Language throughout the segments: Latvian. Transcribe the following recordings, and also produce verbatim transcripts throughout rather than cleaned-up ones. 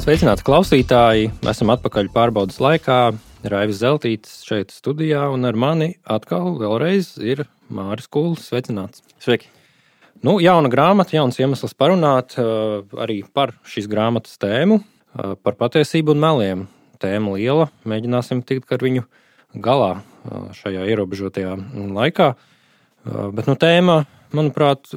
Sveicināti klausītāji! Esam atpakaļ pārbaudas laikā. Raivis Zeltītis šeit studijā, un ar mani atkal vēlreiz ir Māris Kulis. Sveicināts! Sveiki! Nu, jauna grāmata, jauns iemesls parunāt arī par šīs grāmatas tēmu, par patiesību un meliem. Tēma liela, mēģināsim tikt ar viņu galā šajā ierobežotajā laikā. Bet nu, tēma, manuprāt,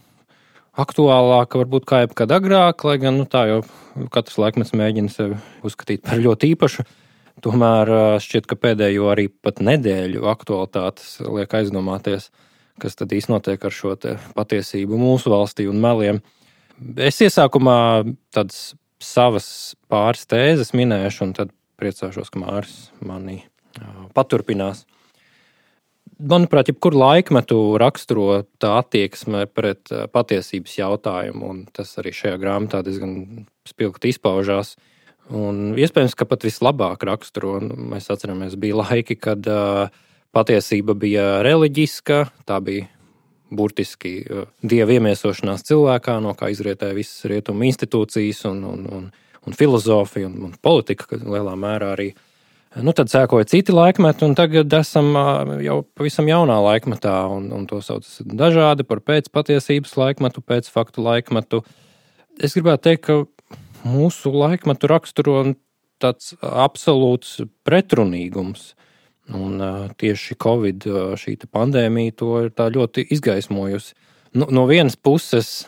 aktuālāka varbūt kā jebkad agrāk, lai gan nu, tā jau katrs laikmets mēģina sevi uzskatīt par ļoti īpašu. Tomēr šķiet, ka pēdējo arī pat nedēļu aktualitātes liek aizdomāties, kas tad īsti notiek ar šo te patiesību mūsu valstī un meliem. Es iesākumā tādas savas pāris tēzes minēšu, un tad priecāšos, ka Māris mani paturpinās. Manuprāt, jebkuru laikmetu raksturo tā attieksme pret patiesības jautājumu, un tas arī šajā grāmatā diezgan spilgti izpaužās. Un iespējams, ka pat vislabāk raksturo. Mēs atceramies, bija laiki, kad uh, patiesība bija reliģiska, tā bija burtiski uh, dieva iemiesošanās cilvēkā, no kā izrietēja visas rietumu institūcijas un, un, un, un filozofija un, un politika lielā mērā arī. Nu, tad sēkoja citi laikmeti, un tagad esam jau pavisam jaunā laikmetā, un, un to sauc dažādi par pēcpatiesības laikmetu, pēcfaktu laikmetu. Es gribētu teikt, ka mūsu laikmetu raksturo tāds absolūts pretrunīgums, un tieši Covid, šī pandēmija, to ir tā ļoti izgaismojusi. Nu, no vienas puses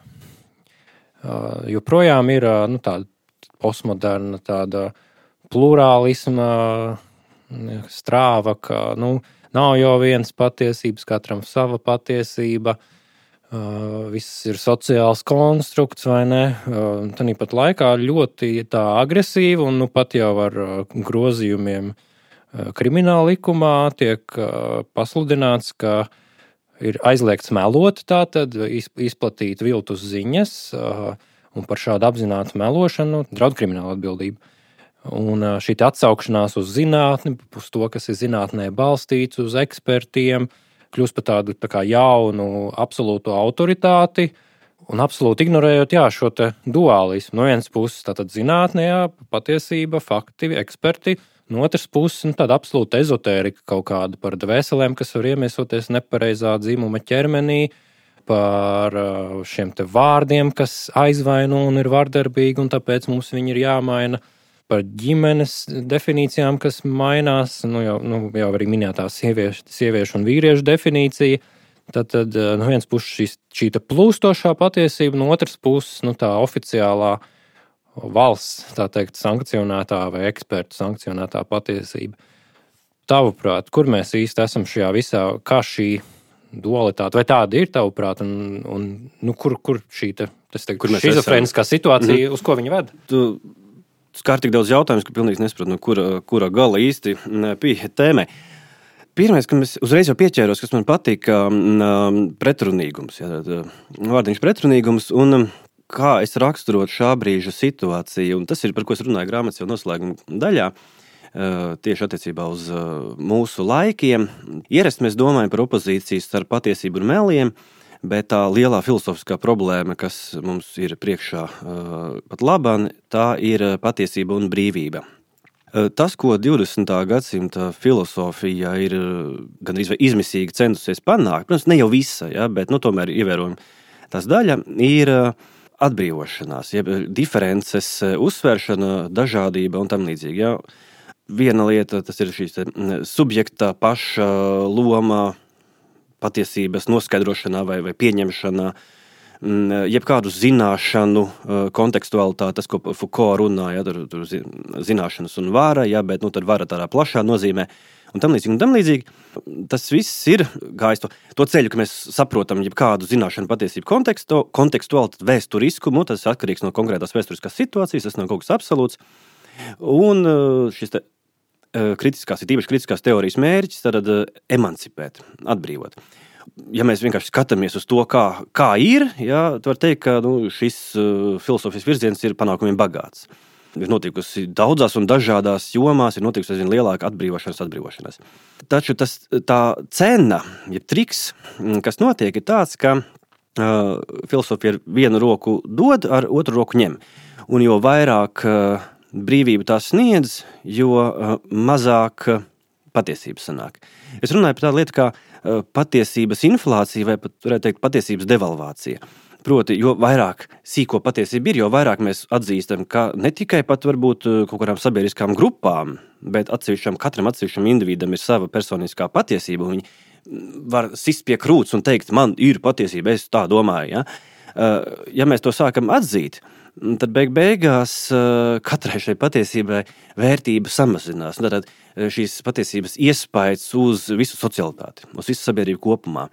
joprojām ir nu, tāda postmoderna, tāda plurālisma strāva, ka nu, nav jau viens patiesības, katram sava patiesība, uh, viss ir sociāls konstrukts, vai ne? Uh, Tāpat laikā ļoti tā agresīva, un nu, pat jau ar uh, grozījumiem uh, krimināla likumā tiek uh, pasludināts, ka ir aizliegts melot, tātad izplatīt viltus ziņas, uh, un par šādu apzinātu melošanu draud krimināla atbildība. Un šī atsaukšanās uz zinātni, uz to, kas ir zinātnē balstīts, uz ekspertiem, kļūst par tādu tā kā jaunu absolūtu autoritāti un absolūti ignorējot jā, šo te duālismu. No vienas puses tātad zinātnē, jā, patiesība, fakti, eksperti, no otras puses nu, tāda absolūta ezotērika kaut kāda par dvēselēm, kas var iemiesoties nepareizā dzimuma ķermenī, par šiem te vārdiem, kas aizvaino un ir vardarbīgi, un tāpēc mums viņi ir jāmaina. Par ģimenes definīcijām, kas mainās, nu jau, nu, jau arī minētā sieviešu, sieviešu un vīriešu definīcija. Tad, tad no vienas puses šīs, šī plūstošā patiesība, no otras puses nu, tā oficiālā valsts, tā teikt, sankcionētā vai ekspertu sankcionētā patiesība. Tavuprāt, kur mēs īsti esam šajā visā, kā šī dualitāte, vai tāda ir tavuprāt, un, un nu, kur, kur šī te, tas teiktu, šizofrēniskā situācija, mm-hmm. uz ko viņa ved? Tu... Skār tik daudz jautājumus, ka pilnīgi nesapratu, no kura, kura gala īsti pie tēmai. Pirmais, ka mēs uzreiz jau pieķēros, kas man patīk, pretrunīgums. Jā, vārdiņš pretrunīgums un kā es raksturot šā brīža situāciju. Un tas ir, par ko es runāju grāmatas jau noslēguma daļā, tieši attiecībā uz mūsu laikiem. Ierasti mēs domājam par opozīcijas starp patiesību un meliem, bet tā lielā filozofiskā problēma, kas mums ir priekšā pat labāk, tā ir patiesība un brīvība. Tas, ko divdesmitā gadsimta filosofija ir gandrīz vai izmisīgi centusies panākt, protams, ne jau visa, ja, bet nu, tomēr ievērojami tās daļa, ir atbrīvošanās, ja, diferences uzsvēršana, dažādība un tam līdzīgi. Ja. Viena lieta, tas ir šīs subjekta paša loma, patiesības noskaidrošanā vai, vai pieņemšanā, jebkādu zināšanu kontekstualitāti, tas, ko Foucault runā, ja, tur, tur zināšanas un vara, ja, bet nu, tad vara tādā plašā nozīmē, un tam līdzīgi, un tam līdzīgi. Tas viss ir gājis to, to ceļu, ka mēs saprotam jebkādu zināšanu patiesību kontekstu, kontekstualitāti, vēsturiskumu, tas atkarīgs no konkrētās vēsturiskās situācijas, tas nav kaut kas absolūts, un šis te kritiskās, ir tīpaši kritiskās teorijas mērķis, tad emancipēt, atbrīvot. Ja mēs vienkārši skatāmies uz to, kā, kā ir, ja, tu var teikt, ka nu, šis uh, filosofijas virziens ir panākumiem bagāts. Ir notikusi daudzās un dažādās jomās, ir notikusi aizvien lielāka atbrīvošanas, atbrīvošanās. Taču tas, tā cena, ja triks, kas notiek, ir tāds, ka uh, filosofija ar vienu roku dod, ar otru roku ņem. Un jo vairāk uh, brīvību tā sniedz, jo uh, mazāk uh, patiesības sanāk. Es runāju par tādu lietu kā uh, patiesības inflācija vai pat, varētu teikt, patiesības devalvācija. Proti, jo vairāk sīko patiesību ir, jo vairāk mēs atzīstam, ka ne tikai pat varbūt kaut kādām sabiedriskām grupām, bet atsevišķam, katram atsevišķam individam ir sava personiskā patiesība, un viņi var sist pie krūts un teikt, man ir patiesība, es tā domāju. Ja, uh, ja mēs to sākam atzīt, tad beig beigās katrai šai patiesībai vērtība samazinās. Tātad šīs patiesības iespējas uz visu socialitāti, uz visu sabiedrību kopumā.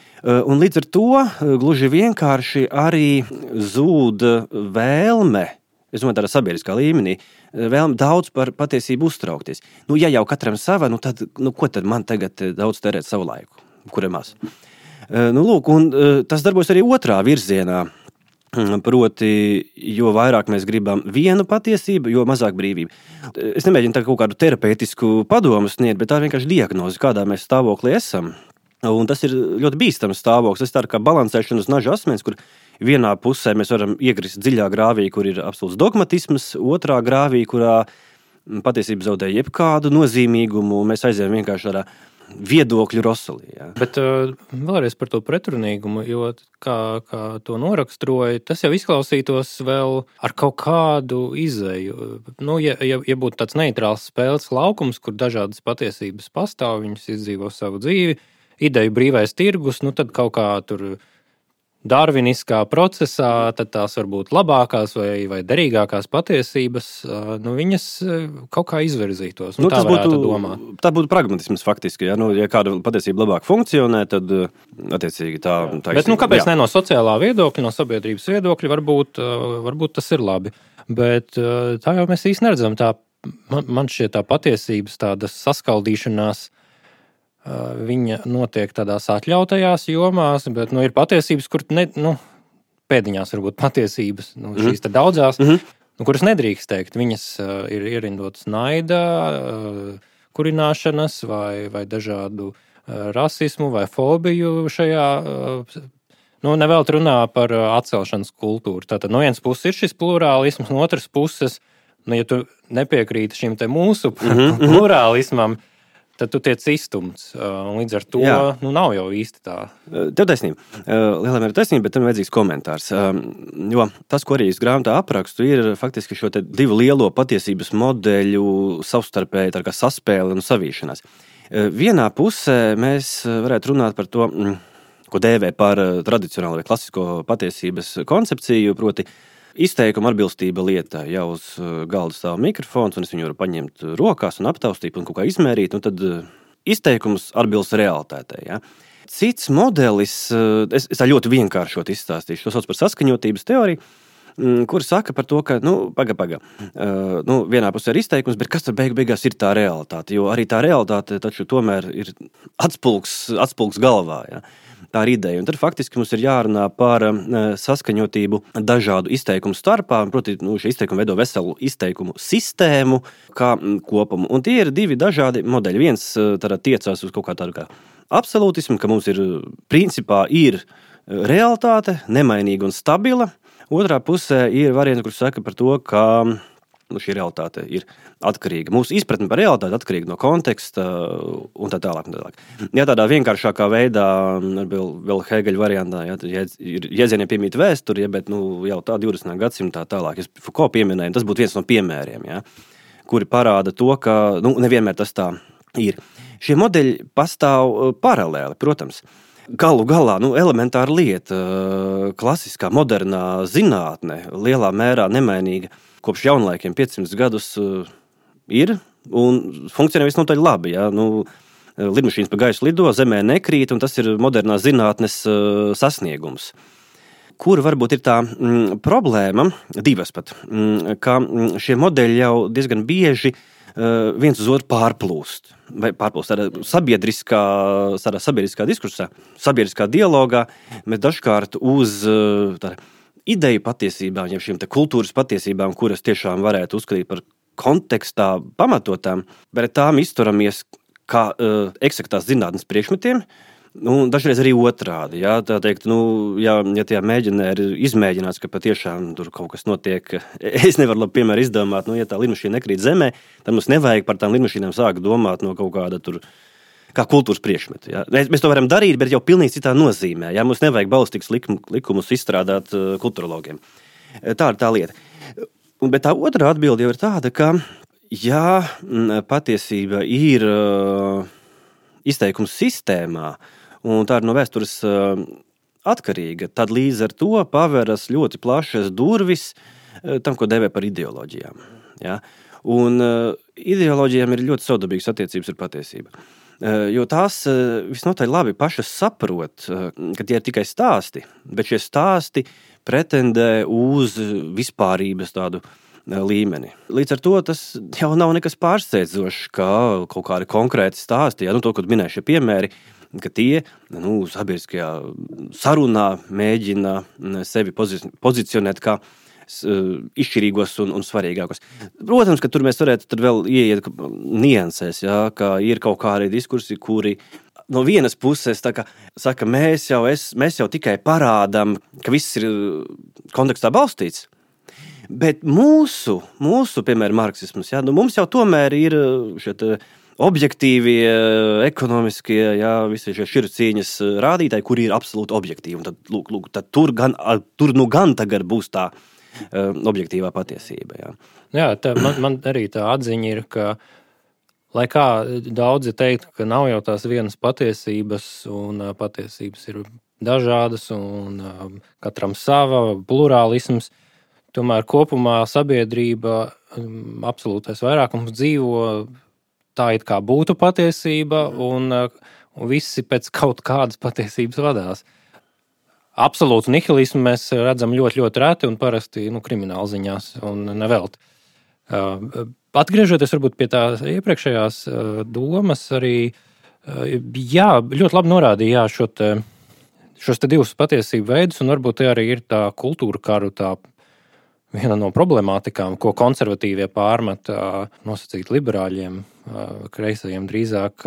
Un līdz ar to gluži vienkārši arī zūd vēlme, es domāju, tādā sabiedriskā līmenī, vēlme daudz par patiesību uztraukties. Nu, ja jau katram sava, nu tad, nu, ko tad man tagad daudz terēt savu laiku, kur ir maz? Nu, lūk, un tas darbojas arī otrā virzienā. Proti, jo vairāk mēs gribam vienu patiesību, jo mazāk brīvība. Es nemēģinu tā kaut kādu terapeitisku padomu sniegt, bet tā ir vienkārši diagnoze, kādā mēs stāvoklī esam. Un tas ir ļoti bīstams stāvoklis. Tas ir tā kā balansēšana uz naža asmens, kur vienā pusē mēs varam iekrist dziļā grāvī, kur ir absolūts dogmatisms, otrā grāvī, kurā patiesība zaudē jebkādu nozīmīgumu, un mēs aizējam vienkārši tādā viedokļu rosolī. Jā. Bet uh, vēlreiz par to pretrunīgumu, jo kā, kā to noraksturoja, tas jau izklausītos vēl ar kaut kādu izēju. Nu, ja, ja, ja būtu tāds neitrāls spēles laukums, kur dažādas patiesības pastāv, viņas izdzīvo savu dzīvi, ideju brīvais tirgus, nu tad kaut kā tur darviniskā procesā, tad tās varbūt labākās vai, vai derīgākās patiesības, nu, viņas kaut kā izvirzītos. Nu, nu, tā varētu domāt. Tā būtu pragmatisms faktiski. Ja, nu, ja kāda patiesība labāk funkcionē, tad attiecīgi tā... tā Bet nu, kāpēc jā. Ne no sociālā viedokļa, no sabiedrības viedokļa, varbūt, varbūt tas ir labi. Bet tā jau mēs īsti neredzam. Tā, man, man šķiet tā patiesības tāda saskaldīšanās, viņa notiek tādās atļautajās jomās, bet nu, ir patiesības, kur ne, nu, pēdiņās varbūt patiesības, nu, šīs te daudzās, mm-hmm. nu, kuras nedrīkst teikt. Viņas uh, ir ierindotas naida, uh, kurināšanas vai, vai dažādu uh, rasismu vai fobiju šajā. Uh, nu, nevēl runā par uh, atcelšanas kultūru. Tātad no vienas puses ir šis plurālisms, no otras puses, nu, ja tu nepiekrīti šim te mūsu mm-hmm. plurālismam, tad tu tiec izstumts. Līdz ar to nu, nav jau īsti tā. Tev taisnība. Lielā mērā taisnība, bet tam vajadzīgs komentārs. Jo tas, ko arī es grāmatā aprakstu, ir faktiski šo te divu lielo patiesības modeļu savstarpēji tā kā saspēle un savīšanās. Vienā pusē mēs varētu runāt par to, ko dēvē par tradicionālo vai klasisko patiesības koncepciju, proti izteikuma atbilstība lietā. Ja uz galda stāv mikrofons, un es viņu varu paņemt rokās un aptaustīt un kaut kā izmērīt, un tad izteikums atbilst realitātei. Ja. Cits modelis, es, es tā ļoti vienkāršot izstāstīšu, to sauc par saskaņotības teoriju, kur saka par to, ka, nu, paga, paga, nu, vienā pusē ir izteikums, bet kas tad beig beigās ir tā realitāte? Jo arī tā realitāte taču tomēr ir atspulgs, atspulgs galvā, ja. Tā ir ideja. Un tad faktiski mums ir jārunā par saskaņotību dažādu izteikumu starpā. Proti, nu, šie izteikumi veido veselu izteikumu sistēmu kā kopumu. Un tie ir divi dažādi modeļi. Viens tādā tiecās uz kaut kā tādu kā absolūtismu, ka mums ir, principā, ir realitāte, nemainīga un stabila. Otrā pusē ir variants, kurš saka par to, ka nu, šī realitāte ir atkarīga. Mūsu izpratne par realitāti atkarīga no konteksta un tā tālāk. Un tā tālāk. Ja tādā vienkāršākā veidā, vēl, vēl Hegeļa variantā, ja, ir jēdzieniem piemīt vēsturi, ja, bet nu, jau tā divdesmitā gadsimtā tālāk. Es Foucault pieminēju, tas būtu viens no piemēriem, ja, kuri parāda to, ka nu, nevienmēr tas tā ir. Šie modeļi pastāv paralēli, protams. Galu galā, nu, elementāra lieta, klasiskā, modernā zinātne, lielā mērā nemainīga, kopš jaunlaikiem piecsimt gadus uh, ir un funkcionē visnotaļ labi. Ja? Nu, lidmašīnas pa gaisu lido, zemē nekrīt, un tas ir modernās zinātnes uh, sasniegums. Kur varbūt ir tā mm, problēma, divas pat, mm, ka šie modeļi jau diezgan bieži uh, viens uz otru pārplūst. Vai pārplūst tādā sabiedriskā, tādā sabiedriskā diskursā, sabiedriskā dialogā, bet dažkārt uz uh, tāda ideju patiesībām, ja šīm te kultūras patiesībām, kuras tiešām varētu uzskatīt par kontekstā pamatotām, bet tām izturamies kā uh, eksaktās zinātnes priekšmetiem, Nu, dažreiz arī otrādi. Jā, tā teikt, nu, ja, ja tajā mēģinē ir izmēģināts, ka patiešām tur kaut kas notiek, es nevaru labi piemēru izdomāt, nu, ja tā lidmašīna nekrīt zemē, tad mums nevajag par tām lidmašīnām sākt domāt no kaut kāda tur, kā kultūras priekšmetu. Jā. Mēs to varam darīt, bet jau pilnīgi citā nozīmē. Jā. Mums nevajag balstikas likumus izstrādāt uh, kulturologiem. Tā ir tā lieta. Bet tā otrā atbilde jau ir tāda, ka jā, patiesība ir uh, izteikums sistēmā, un tā ir no vēstures uh, atkarīga, tad līdz ar to paveras ļoti plašas durvis uh, tam, ko dēvē par ideoloģijām. Ja? Un uh, ideoloģijām ir ļoti savdabīgas attiecības ar patiesību. Uh, jo tās uh, visnotaļ labi pašas saprot, uh, ka tie ir tikai stāsti, bet šie stāsti pretendē uz vispārības tādu uh, līmeni. Līdz ar to tas jau nav nekas pārsteidzošs, kā kaut kādi konkrēti stāsti, ja? Nu, to, ko minēju šie piemēri, ka tie nu, sabiedriskajā sarunā mēģina sevi pozi- pozicionēt kā izšķirīgos un, un svarīgākos. Protams, ka tur mēs varētu tur vēl ieiet niansēs, jā, ka ir kaut kādi diskursi, kuri no vienas puses tā kā saka, mēs jau, es, mēs jau tikai parādām, ka viss ir kontekstā balstīts. Bet mūsu, mūsu piemēram, marksisms, jā, nu, mums jau tomēr ir šeit objektīvie, ekonomiskie, jā, visi šie šircīņas rādītāji, kuri ir absolūti objektīvi. Un tad, lūk, lūk, tad tur, gan, tur nu gan tagad būs tā uh, objektīvā patiesība. Jā, jā tā, man, man arī tā atziņa ir, ka, lai kā daudzi teikt, ka nav jau tās vienas patiesības, un uh, patiesības ir dažādas, un uh, katram sava, plurālisms, tomēr kopumā sabiedrība, um, absolūtais vairākums dzīvo tā it kā būtu patiesība, un, un visi pēc kaut kādas patiesības vadās. Absolūtu nihilismu mēs redzam ļoti, ļoti reti un parasti nu, krimināla ziņās un nevelt. Uh, atgriežoties varbūt pie tās iepriekšējās uh, domas, arī uh, jā, ļoti labi norādīja jā, šo te, šos te divus patiesību veidus, un varbūt te arī ir tā kultūra karu, tā viena no problemātikām, ko konservatīvie pārmet nosacīt liberāļiem, kreisajiem drīzāk.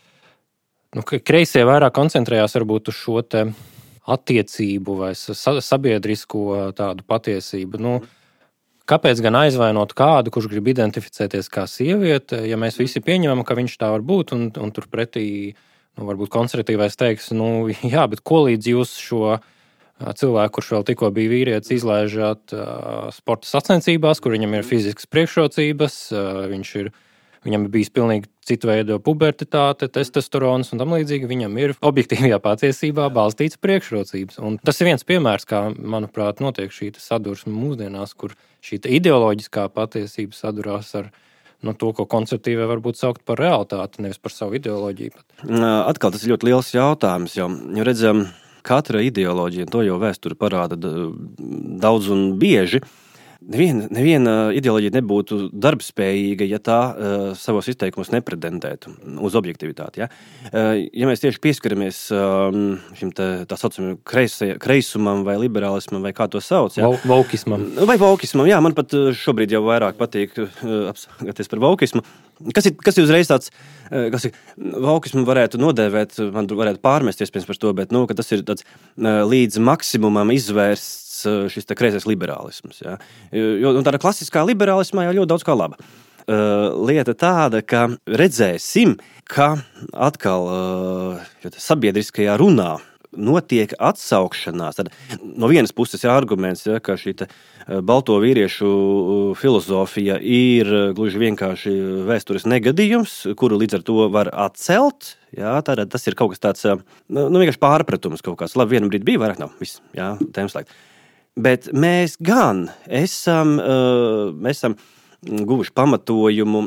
Nu, kreisie vairāk koncentrējās varbūt uz šo te attiecību vai sabiedrisko tādu patiesību. Nu, kāpēc gan aizvainot kādu, kurš grib identificēties kā sieviete, ja mēs visi pieņemam, ka viņš tā var būt, un, un tur pretī, nu, varbūt konservatīvais teiks, nu, jā, bet ko līdz jūs šo cilvēku, kurš vēl tikko bija vīrietis, izlaižat uh, sporta sacensībās, kur viņam ir fiziskas priekšrocības, uh, viņš ir, viņam ir bijis pilnīgi citu veidu pubertitāte, testosterons un tam līdzīgi, viņam ir objektīvajā patiesībā balstīts priekšrocības. Un tas ir viens piemērs, kā, manuprāt, notiek šī sadursme mūsdienās, kur šī ideoloģiskā patiesība sadurās ar no to, ko konservatīvie varbūt saukt par realitāti, nevis par savu ideoloģiju. Atkal tas ir ļoti liels jautājums, jo, jo redzam, katra ideoloģija, to jau vēsture parāda daudz un bieži, neviena, neviena ideoloģija nebūtu darbspējīga, ja tā uh, savos izteikumos nepretendētu uz objektivitāti. Ja, uh, ja mēs tieši pieskaramies um, šim te, tā saucamajam kreisai, kreisumam vai liberālismam, vai kā to sauc. Ja? Vaukismam. Vai vaukismam, jā, man pat šobrīd jau vairāk patīk uh, apsākties par vaukismu. Kas ir, kas ir uzreiz tāds, kas ir, vaukismu varētu nodēvēt, man varētu pārmesties pēc par to, bet, nu, ka tas ir tāds līdz maksimumam izvērsts šis te kreisais liberālisms, jā. Jo, un tāda klasiskā liberālismā jau ļoti daudz kā laba. Lieta tāda, ka redzēsim, ka atkal sabiedriskajā runā notiek atsaukšanās. Tad no vienas puses ir arguments, ja, ka šī balto vīriešu filozofija ir gluži vienkārši vēstures negadījums, kuru līdz ar to var atcelt. Ja, tad tas ir kaut kas tāds, nu, vienkārši pārpratums kaut kāds. Labi, vienu brīdi bija, vairāk nav. Viss, ja, tēmas slēgt. Bet mēs gan esam, mēs esam guvuši pamatojumu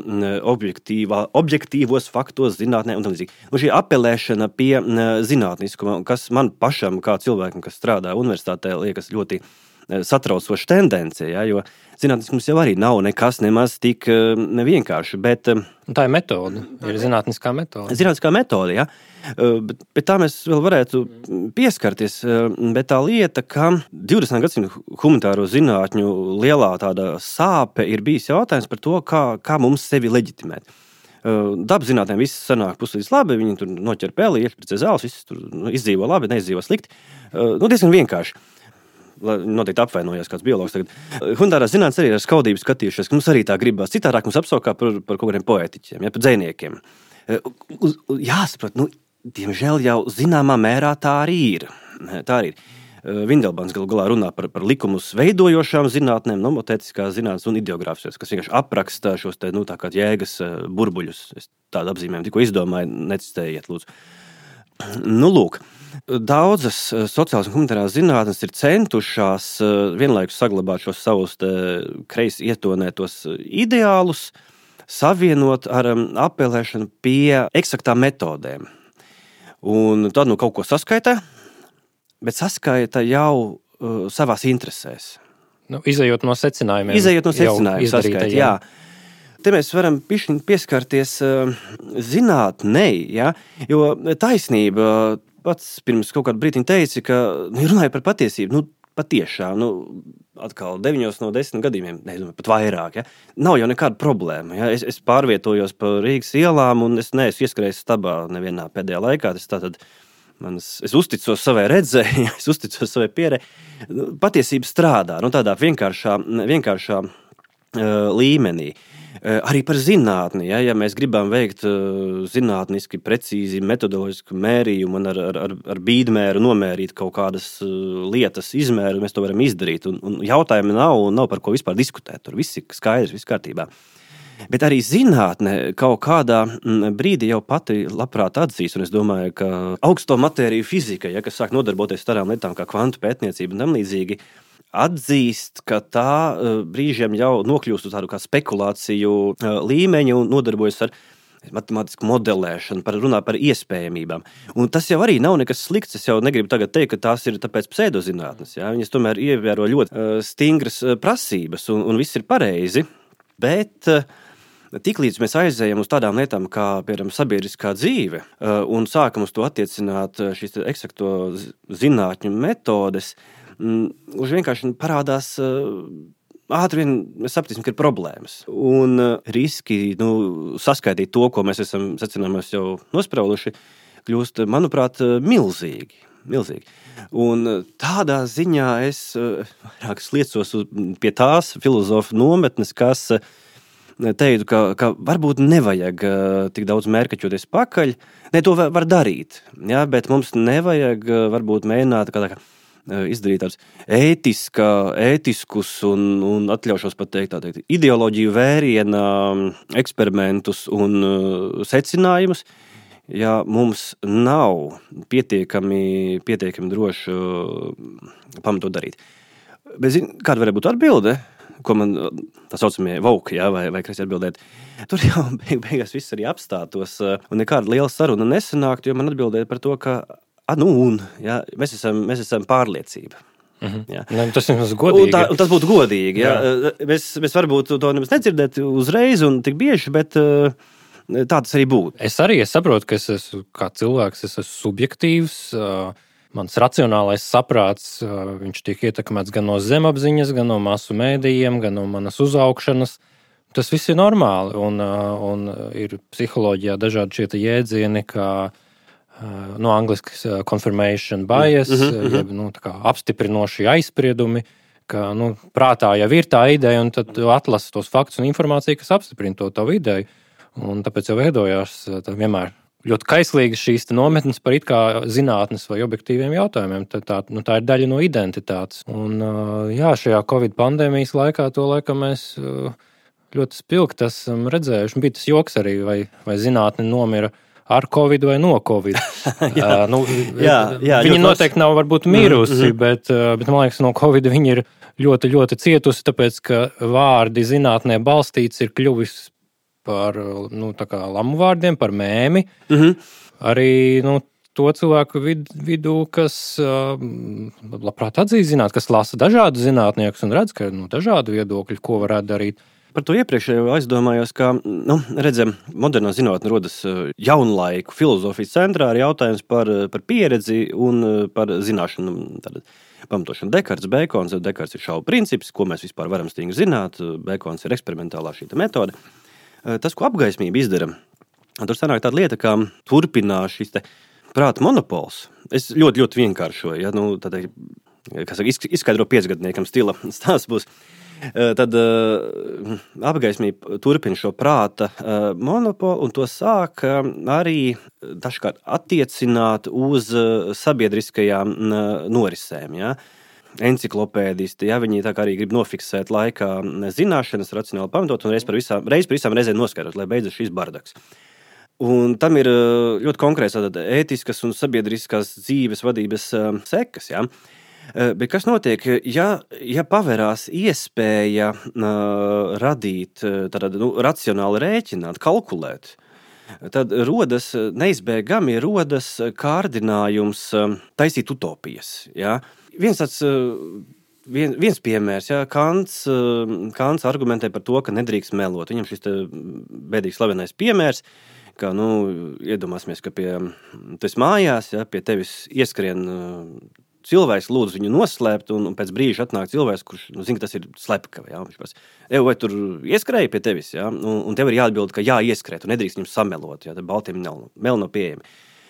objektīvos faktos, zinātnē un tā līdzīgi. Un šī apelēšana pie zinātniskuma, kas man pašam, kā cilvēkam, kas strādā universitātē, liekas ļoti satraucoša tendence, ja, jo zinātniskums jau arī nav nekas nemaz tik nevienkārši, bet... Tā ir metode, ir zinātniskā metode. Zinātniskā metode, ja, bet, bet tā mēs vēl varētu pieskarties, bet tā lieta, ka divdesmitā gadsimta humanitāro zinātņu lielā tāda sāpe ir bijis jautājums par to, kā, kā mums sevi leģitimēt. Dabzinātnēm viss sanāk puslīdz labi, viņi tur noķer peli, iešpricē zāles, viss tur izdzīvo labi, neizdzīvo slikti. Nu, diezgan vienkārši. Noteikti apvainojās kāds biologs tagad. Humanitārās zinātnes arī ar skaudību skatījušies, ka mums arī tā gribās. Citādāk mums apsaukā par, par kaut kādiem poētiķiem, ja, par dzejniekiem. Jāsaprot, nu, diemžēl jau zināmā mērā tā arī ir. Tā arī ir. Vindelbans galu galā runā par, par likumus veidojošām zinātnēm, nomotētiskās zinātnes un ideogrāfijas, kas vienkārši apraksta šos te, nu, tā kā jēgas burbuļus. Es tādu apzīmējumu tikko izdomāju, necitējiet, lūdzu. Nu, lūk, daudzas sociālas un humanitārās zinātnes ir centušās vienlaikus saglabāt šos savus kreisi ietonētos ideālus, savienot ar apelēšanu pie eksaktām metodēm. Un tad nu kaut ko saskaitā, bet saskaita jau uh, savās interesēs. Nu, izejot no secinājumiem. Izejot no secinājumiem, saskaita, jā. jā. Te mēs varam pišķiņ pieskarties uh, zinātnei, ja? Jo taisnība pats pirms kaut kādu brītiņu teica, ka nu, runāja par patiesību, nu, patiešām, nu, atkal deviņos no desmit gadījumiem, ne, pat vairāk, ja? Nav jau nekāda problēma, ja? Es, es pārvietojos pa Rīgas ielām un es neesmu ieskrējis stabā nevienā pēdējā laikā, tas tātad Manas, es uzticos savai redzē, es uzticos savai pierē. Patiesība strādā, nu tādā vienkāršā, vienkāršā uh, līmenī. Uh, arī par zinātni, ja, ja mēs gribam veikt uh, zinātniski precīzi metodoloģisku mērījumu un ar, ar, ar, ar bīdmēru nomērīt kaut kādas uh, lietas izmēru, mēs to varam izdarīt. Un, un jautājumi nav, nav par ko vispār diskutēt. Tur viss ir skaidrs, viss kārtībā. Bet arī zinātne kaut kādā brīdī jau pati labprāt atzīs, un es domāju, ka augsto matēriju fizika, ja, kas sāk nodarboties tādām lietām kā kvantu pētniecība un tam līdzīgi, atzīst, ka tā brīžiem jau nokļūst uz tādu kā spekulāciju līmeņu un nodarbojas ar matemātisku modelēšanu, par runā par iespējamībām. Un tas jau arī nav nekas slikts, es jau negribu tagad teikt, ka tās ir tāpēc pseidozinātnes, ja, viņas tomēr ievēro ļoti stingras prasības, un, un viss ir pareizi, bet tiklīdz mēs aizējam uz tādām lietām kā, piemēram, sabiedriskā dzīve un sākam uz to attiecināt šīs eksakto zinātņu metodes, už vienkārši parādās ātri vien mēs sapratīsim, ka ir problēmas. Un riski nu, saskaitīt to, ko mēs esam secinājumos jau nosprauduši, kļūst, manuprāt, milzīgi. milzīgi. Un tādā ziņā es vairāk sliecos pie tās filozofu nometnes, kas teicu, ka, ka varbūt nevajag tik daudz mērkaķoties pakaļ. Ne, to var darīt, ja, bet mums nevajag varbūt mēģināt kā tā, izdarīt tādus ētiska, ētiskus un, un atļaušos pat teikt, tā teikt, ideoloģiju vēriena eksperimentus un secinājumus, ja mums nav pietiekami, pietiekami droši pamatot darīt. Bet zin, kāda varētu būt atbilde? Ko man tā saucamie vauki, ja, vai, vai kas atbildēt. Tur jau beig, beigās viss arī apstātos, un nekāda liela saruna nesanāktu, jo man atbildēja par to, ka, a, nu, un, ja, mēs esam, mēs esam pārliecība. Mhm. Ja. Ne, tas ir godīgi. Un tā, un tas būtu godīgi, ja. Jā. Mēs, mēs varbūt to nemaz nedzirdēt uzreiz un tik bieži, bet tā tas arī būtu. Es arī es saprotu, ka es esmu kā cilvēks, es esmu subjektīvs, mans racionālais saprāts, viņš tiek ietekmēts gan no zemapziņas, gan no masu mēdījiem, gan no manas uzaugšanas. Tas viss ir normāli, un, un ir psiholoģijā dažādi šie jēdzieni, kā no angliskas confirmation bias, mm-hmm. jeb, nu, tā kā apstiprinošie aizspriedumi, ka nu, prātā jau ir tā ideja, un tad atlasa tos faktus un informāciju, kas apstiprina to tavu ideju. Un tāpēc jau veidojās tā vienmēr ļoti kaislīgas šīs nometnes par it kā zinātnes vai objektīviem jautājumiem. Tā, tā, nu, tā ir daļa no identitātes. Un jā, šajā Covid pandēmijas laikā to laikam mēs ļoti spilgti esam redzējuši. Bija tas joks arī, vai, vai zinātne nomira ar Covid vai no Covid. jā, uh, nu, jā, jā, viņa noteikti nav varbūt mirusi, mm-hmm. bet, bet man liekas, no Covid viņa ir ļoti, ļoti cietusi, tāpēc, ka vārdi zinātnē balstīts ir kļuvis par nu, tā kā lamu vārdiem, par mēmi. Mm-hmm. Arī nu, to cilvēku vid, vidū, kas uh, labprāt atzīst zināt, kas lasa dažādu zinātniekus un redz, ka ir nu, dažādi viedokļi, ko varētu darīt. Par to iepriekšējo aizdomājos, ka, nu, redzam, modernā zinātne rodas jaunlaiku filozofijas centrā ar jautājums par, par pieredzi un par zināšanu. Tātad, pamatošana Dekarts, Bekons. Dekarts ir šaubu princips, ko mēs vispār varam stingri zināt. Bekons ir eksperimentālā šī metode. Tas, ko apgaismība izdara, Tur sanāk tāda lieta, kā turpinās šis te prāta monopols. Es ļoti, ļoti vienkāršoju, ja, nu, tad, kas saka, izskaidro piecgadniekam stila stāsts būs. Tad uh, apgaismība turpina šo prāta uh, monopolu un to sāk uh, arī dažkārt attiecināt uz uh, sabiedriskajām uh, norisēm. Ja? Enciklopēdisti, ja, viņi tā kā arī grib nofiksēt laikā zināšanas, racionāli pamatot un reiz par visām, reiz par visām reizēm noskaidrot, lai beidzas šis bardaks. Un tam ir uh, ļoti konkrēts ētiskas un sabiedriskās dzīves vadības uh, sekas, ja? Bet kas notiek, ja, ja pavērās iespēja uh, radīt, tad, nu, racionāli rēķināt, kalkulēt, tad rodas, neizbēgami rodas kārdinājums uh, taisīt utopijas. Ja? Viens, tāds, uh, vien, viens piemērs, ja? Kants, uh, Kants argumentē par to, ka nedrīkst melot. Viņam šis bēdīgs slavenais piemērs, ka, nu, iedomāsimies, ka pie, tu esi mājās, ja? Pie tevis ieskrien uh, cilvēks lūdzu viņu noslēpt, un, un pēc brīža atnāk cilvēks, kurš, nu, zina, ka tas ir slepkava. Ja? Viņš pēc, Ev, vai tur ieskrēja pie tevis? Ja? Un, un tev ir jāatbild, ka jā, ieskrēt, un nedrīkst viņam samelot, ja? Tad baltiem meli nav pieejami.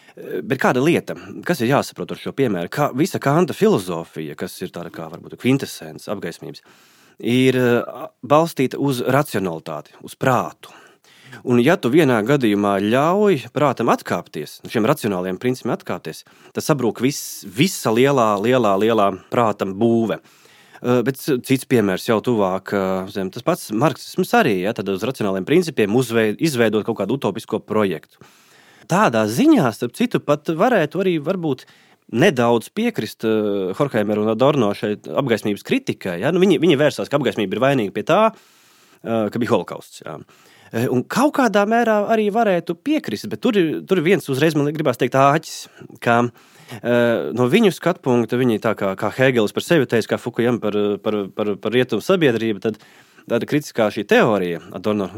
Bet kāda lieta, kas ir jāsaprot ar šo piemēru? Kā visa Kanta filozofija, kas ir tāda kā varbūt kvintesence apgaismības, ir balstīta uz racionalitāti, uz prātu. Un ja tu vienā gadījumā ļauj prātam atkāpties, šiem racionāliem principiem atkāpties, tad sabrūk vis, visa lielā, lielā, lielā prātam būve. Bet cits piemērs jau tuvāk zem. Tas pats marksisms arī, ja, tad uz racionāliem principiem uzveid, izveidot kaut kādu utopisko projektu. Tādā ziņā, starp citu, pat varētu arī varbūt nedaudz piekrist Horkheimeru un Adorno šeit apgaismības kritikai. Ja? Nu, viņi, viņi vērsās, ka apgaismība ir vainīga pie tā, ka bija holokausts. Ja? Un kaut kādā mērā arī varētu piekrist, bet tur ir, tur ir viens uzreiz, man gribās teikt, āķis, ka uh, no viņu skatu punkta, viņi tā kā, kā Hegelis par sevi teica, kā Fukuyama par, par, par, par rietumu sabiedrību, tad tāda kritiskā šī teorija, Adorno,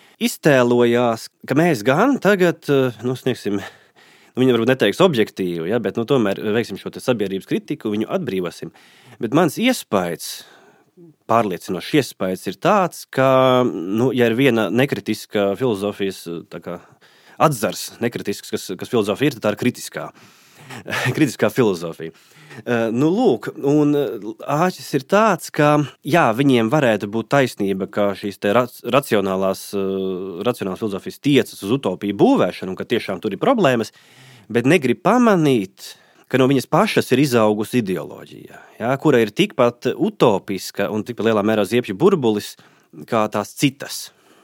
iztēlojās, ka mēs gan tagad, nu, sniegsim, nu, viņi varbūt neteiks objektīvi, ja, bet, nu, tomēr veiksim šo te sabiedrības kritiku, viņu atbrīvosim. Bet mans iespējas, pārliecinošs iespējas ir tāds, ka, nu, ja ir viena nekritiska filozofijas tā kā atzars, nekritisks, kas, kas filozofija ir, tad tā ir kritiskā, kritiskā filozofija. Nu, lūk, un āķis ir tāds, ka, jā, viņiem varētu būt taisnība, ka šīs te racionālās, racionālās filozofijas tiecas uz utopiju būvēšanu, un ka tiešām tur ir problēmas, bet negrib pamanīt, ka no viņas pašas ir izaugusi ideoloģija, ja, kura ir tikpat utopiska un tikpat lielā mērā ziepju burbulis kā tās citas.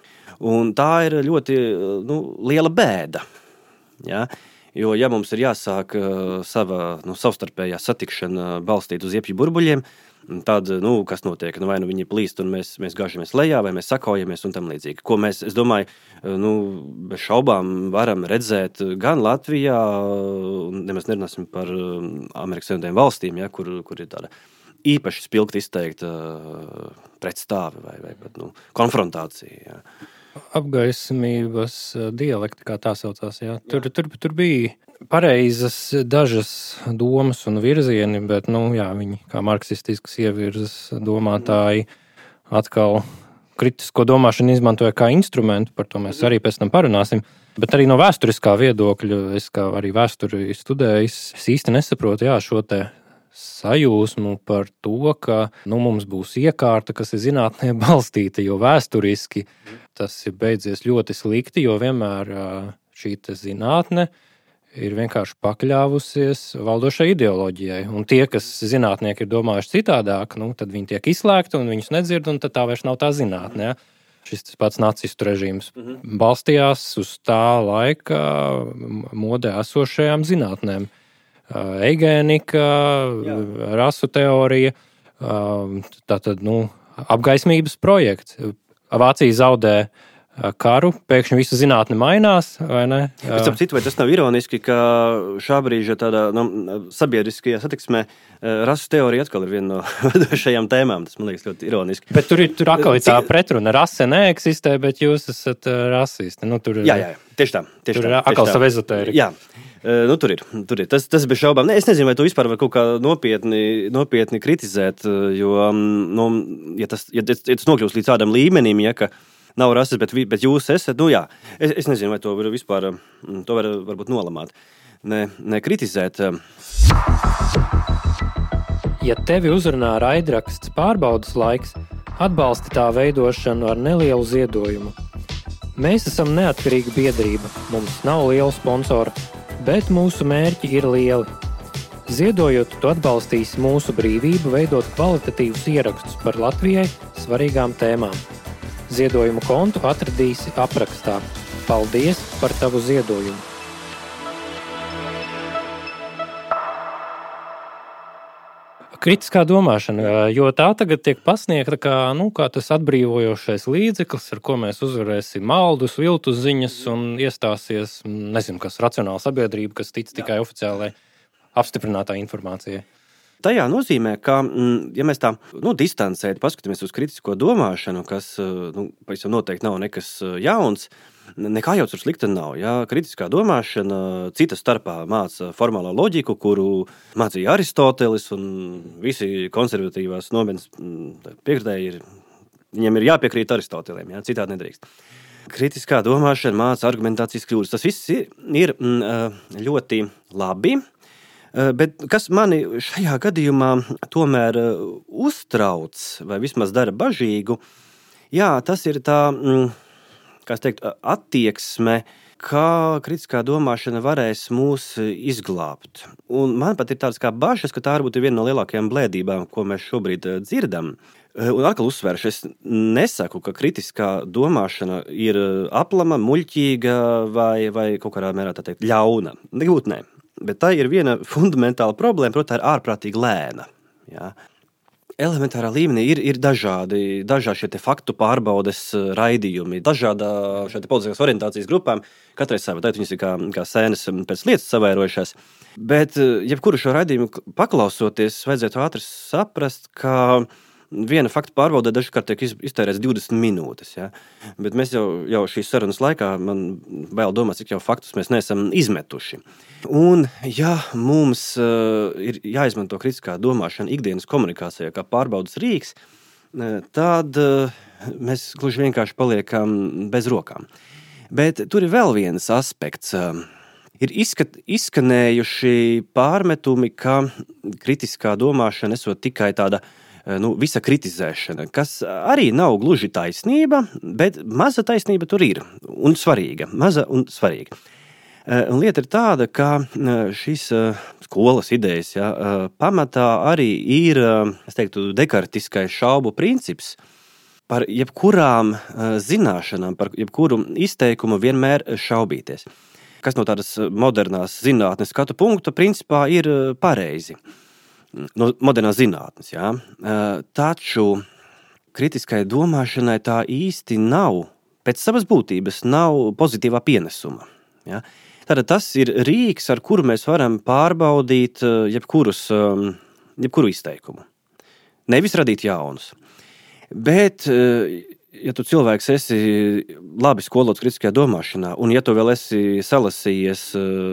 Un tā ir ļoti, nu, liela bēda. Ja, jo, ja mums ir jāsāk sava, nu, savstarpējā satikšana balstīt uz ziepju burbuļiem, tad, nu, kas notiek? Nu, vai nu viņi plīst un mēs, mēs gāžamies lejā, vai mēs sakaujamies un tam līdzīgi. Ko mēs, es domāju, nu, bez šaubām varam redzēt gan Latvijā, nemaz nerunāsim par Amerikas Savienotajām valstīm, ja, kur, kur ir tāda īpaši spilgti izteikta pretstāve vai, vai pat, nu, konfrontācija. Ja. Apgaismības dialekti, kā tā saucās, jā. Tur, tur, tur bija pareizas dažas domas un virzieni, bet, nu, jā, viņi kā marksistiskas ievirzas domātāji atkal kritisko domāšanu izmantoja kā instrumentu, par to mēs arī pēc tam parunāsim. Bet arī no vēsturiskā viedokļa, es kā arī vēsturi studējis, es īsti nesaprotu, jā, šo te sajūsmu par to, ka, nu, mums būs iekārta, kas ir zinātnē balstīta, jo vēsturiski tas ir beidzies ļoti slikti, jo vienmēr šī te zinātne ir vienkārši pakļāvusies valdošai ideoloģijai. Un tie, kas zinātnieki ir domājuši citādāk, nu, tad viņi tiek izslēgti un viņus nedzird, un tad tā vairs nav tā zinātne. Ja? Šis pats nacistu režīms mm-hmm. balstījās uz tā laika modē esošajām zinātnēm. Eigēnika, Jā. rasu teorija, tātad, nu, apgaismības projekts. Vācija zaudē karu, pēkšņi visa zinātne mainās, vai ne? Pēc tam citu, vai tas nav ironiski, ka šā brīža tādā, nu, sabiedriskajā satiksmē rasu teorija atkal ir viena no vadošajām tēmām. Tas, man liekas, ļoti ironiski. Bet tur ir tur atkal tā pretruna. Rase neeksistē, bet jūs esat rasisti. Nu, tur, jā, jā, tieši tā. Tieši tur tā, ir atkal sava ezotērika. Jā. Nu, tur ir, tur ir. Tas, tas bez šaubām. Ne, es nezinu, vai to vispār var kaut kā nopietni, nopietni kritizēt, jo, nu, ja tas, ja tas, ja tas nokļūst līdz tādam līmenim, ja, ka nav rases, bet, bet jūs esat, nu jā, es, es nezinu, vai to var vispār, to var varbūt nolamāt, ne, ne kritizēt. Ja tevi uzrunā raidraksts Pārbaudas laiks, atbalsti tā veidošanu ar nelielu ziedojumu. Mēs esam neatkarīga biedrība, mums nav liela sponsora, bet mūsu mērķi ir lieli. Ziedojot, tu atbalstīsi mūsu brīvību veidot kvalitatīvus ierakstus par Latvijai svarīgām tēmām. Ziedojumu kontu atradīsi aprakstā. Paldies par tavu ziedojumu! Kritiskā domāšana, jo tā tagad tiek pasniegta kā, nu, kā tas atbrīvojošais līdzeklis, ar ko mēs uzvarēsim maldus, viltus ziņas un iestāsies, nezinu, kas racionāla sabiedrība, kas tic tikai oficiālai apstiprinātā informācijai. Tajā nozīmē, ka, ja mēs tā nu, distancēti paskatāmies uz kritisko domāšanu, kas nu, pavisam noteikti nav nekas jauns, nekā jau tur slikta nav. Ja? Kritiskā domāšana cita starpā māca formālo loģiku, kuru mācīja Aristotelis, un visi konservatīvās nometnes piekritēji ir, viņiem ir jāpiekrīt Aristoteliem, ja? Citādi nedrīkst. Kritiskā domāšana māca argumentācijas kļūdas. Tas viss ir, ir ļoti labi. Bet kas mani šajā gadījumā tomēr uztrauc, vai vismaz dara bažīgu, jā, tas ir tā, kā es teiktu, attieksme, kā kritiskā domāšana varēs mūs izglābt. Un man pat ir tāds kā bažas, ka tā varbūt ir viena no lielākajām blēdībām, ko mēs šobrīd dzirdam. Un atkal uzsvēršu, es nesaku, ka kritiskā domāšana ir aplama, muļķīga vai, vai kaut kādā mērā tā teikt ļauna. Negūt ne. Bet tā ir viena fundamentāla problēma, proti, tā ir ārprātīgi lēna. Jā. Elementārā līmenī ir, ir dažādi, dažādi šie te faktu pārbaudes raidījumi, dažādā šie te politiskās orientācijas grupām, katrai sava, tā viņas ir kā, kā sēnes pēc lietas savairojušās. Bet jebkuru šo raidījumu paklausoties, vajadzētu ātri saprast, ka viena faktu pārbaudē dažkārt tiek iztērēts divdesmit minūtes. Ja? Bet mēs jau, jau šīs sarunas laikā, man vēl domā, cik jau faktus mēs neesam izmetuši. Un ja mums uh, ir jāizmanto kritiskā domāšana ikdienas komunikācijā kā pārbaudas rīks, tad uh, mēs gluži vienkārši paliekam bez rokām. Bet tur ir vēl viens aspekts. Uh, ir izskat, izskanējuši pārmetumi, ka kritiskā domāšana esot tikai tāda nu, visa kritizēšana, kas arī nav gluži taisnība, bet maza taisnība tur ir un svarīga, maza un svarīga. Un lieta ir tāda, ka šīs skolas idejas ja, pamatā arī ir, es teiktu, dekartiskais šaubu princips par jebkurām zināšanām, par jebkuru izteikumu vienmēr šaubīties. Kas no tādas modernās zinātnes skatu punkta principā ir pareizi. No modernās zinātnes, jā. Taču kritiskai domāšanai tā īsti nav, pēc savas būtības, nav pozitīvā pienesuma. Jā. Tātad tas ir rīks, ar kuru mēs varam pārbaudīt jebkurus, jebkuru izteikumu. Nevis radīt jaunus. Bet, ja tu cilvēks esi labi skolots kritiskajā domāšanā, un ja tu vēl esi salasījies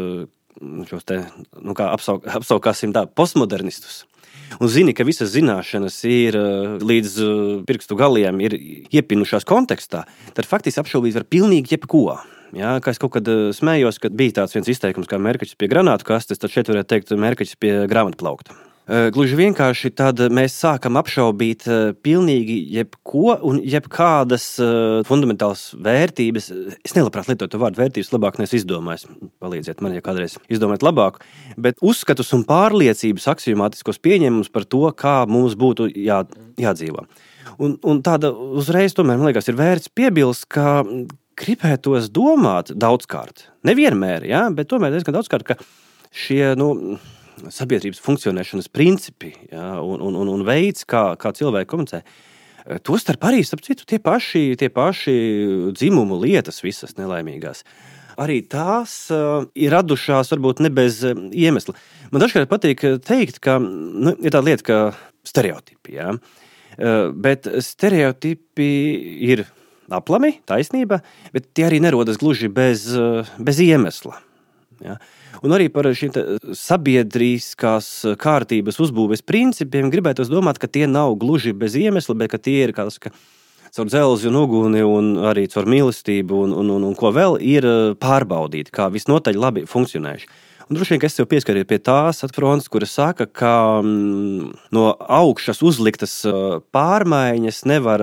šos te, nu kā apsauk, apsaukāsim tā, postmodernistus, un zini, ka visas zināšanas ir līdz pirkstu galiem ir iepinušās kontekstā, tad faktiski apšaubīt var pilnīgi jebko. Jā, kā es kaut kad smējos, kad bija tāds viens izteikums kā mērkaķis pie granātu kastes, tad šeit varētu teikt mērkaķis pie grāmatplaukta. Gluži vienkārši tad mēs sākam apšaubīt pilnīgi jebko un jebkādas fundamentālas vērtības. Es nelabprāt lietotu to vārdu vērtības, labāk nes izdomājis. Palīdziet man, ja kādreiz izdomāt labāk. Bet uzskatus un pārliecības aksiomātiskos pieņēmumus par to, kā mums būtu jā, jādzīvo. Un, un tāda uzreiz tomēr, man liekas, ir vērts piebilst, ka gribētos domāt daudzkārt. Nevienmēr, jā, bet tomēr diezgan daudzkārt, ka šie, nu, sabiedrības funkcionēšanas principi, ja, un, un, un veids, kā, kā cilvēki komunicē, to starp arī, starp citu, tie paši, tie paši dzimumu lietas visas nelaimīgās. Arī tās uh, ir radušās varbūt ne bez uh, iemesla. Man dažkārt patīk teikt, ka nu, ir tāda lieta, ka stereotipi, ja, uh, bet stereotipi ir aplami, taisnība, bet tie arī nerodas gluži bez, uh, bez iemesla. Ja. Un arī par šīm sabiedriskās kārtības uzbūves principiem gribētos domāt, ka tie nav gluži bez iemesla, bet ka tie ir kāds, ka caur dzelzi un uguni un arī caur mīlestību un, un, un, un ko vēl ir pārbaudīti, kā visnotaļ labi funkcionējuši. Un droši vien, ka es sev pieskarīju pie tās frontes, kuras saka, ka mm, no augšas uzliktas pārmaiņas nevar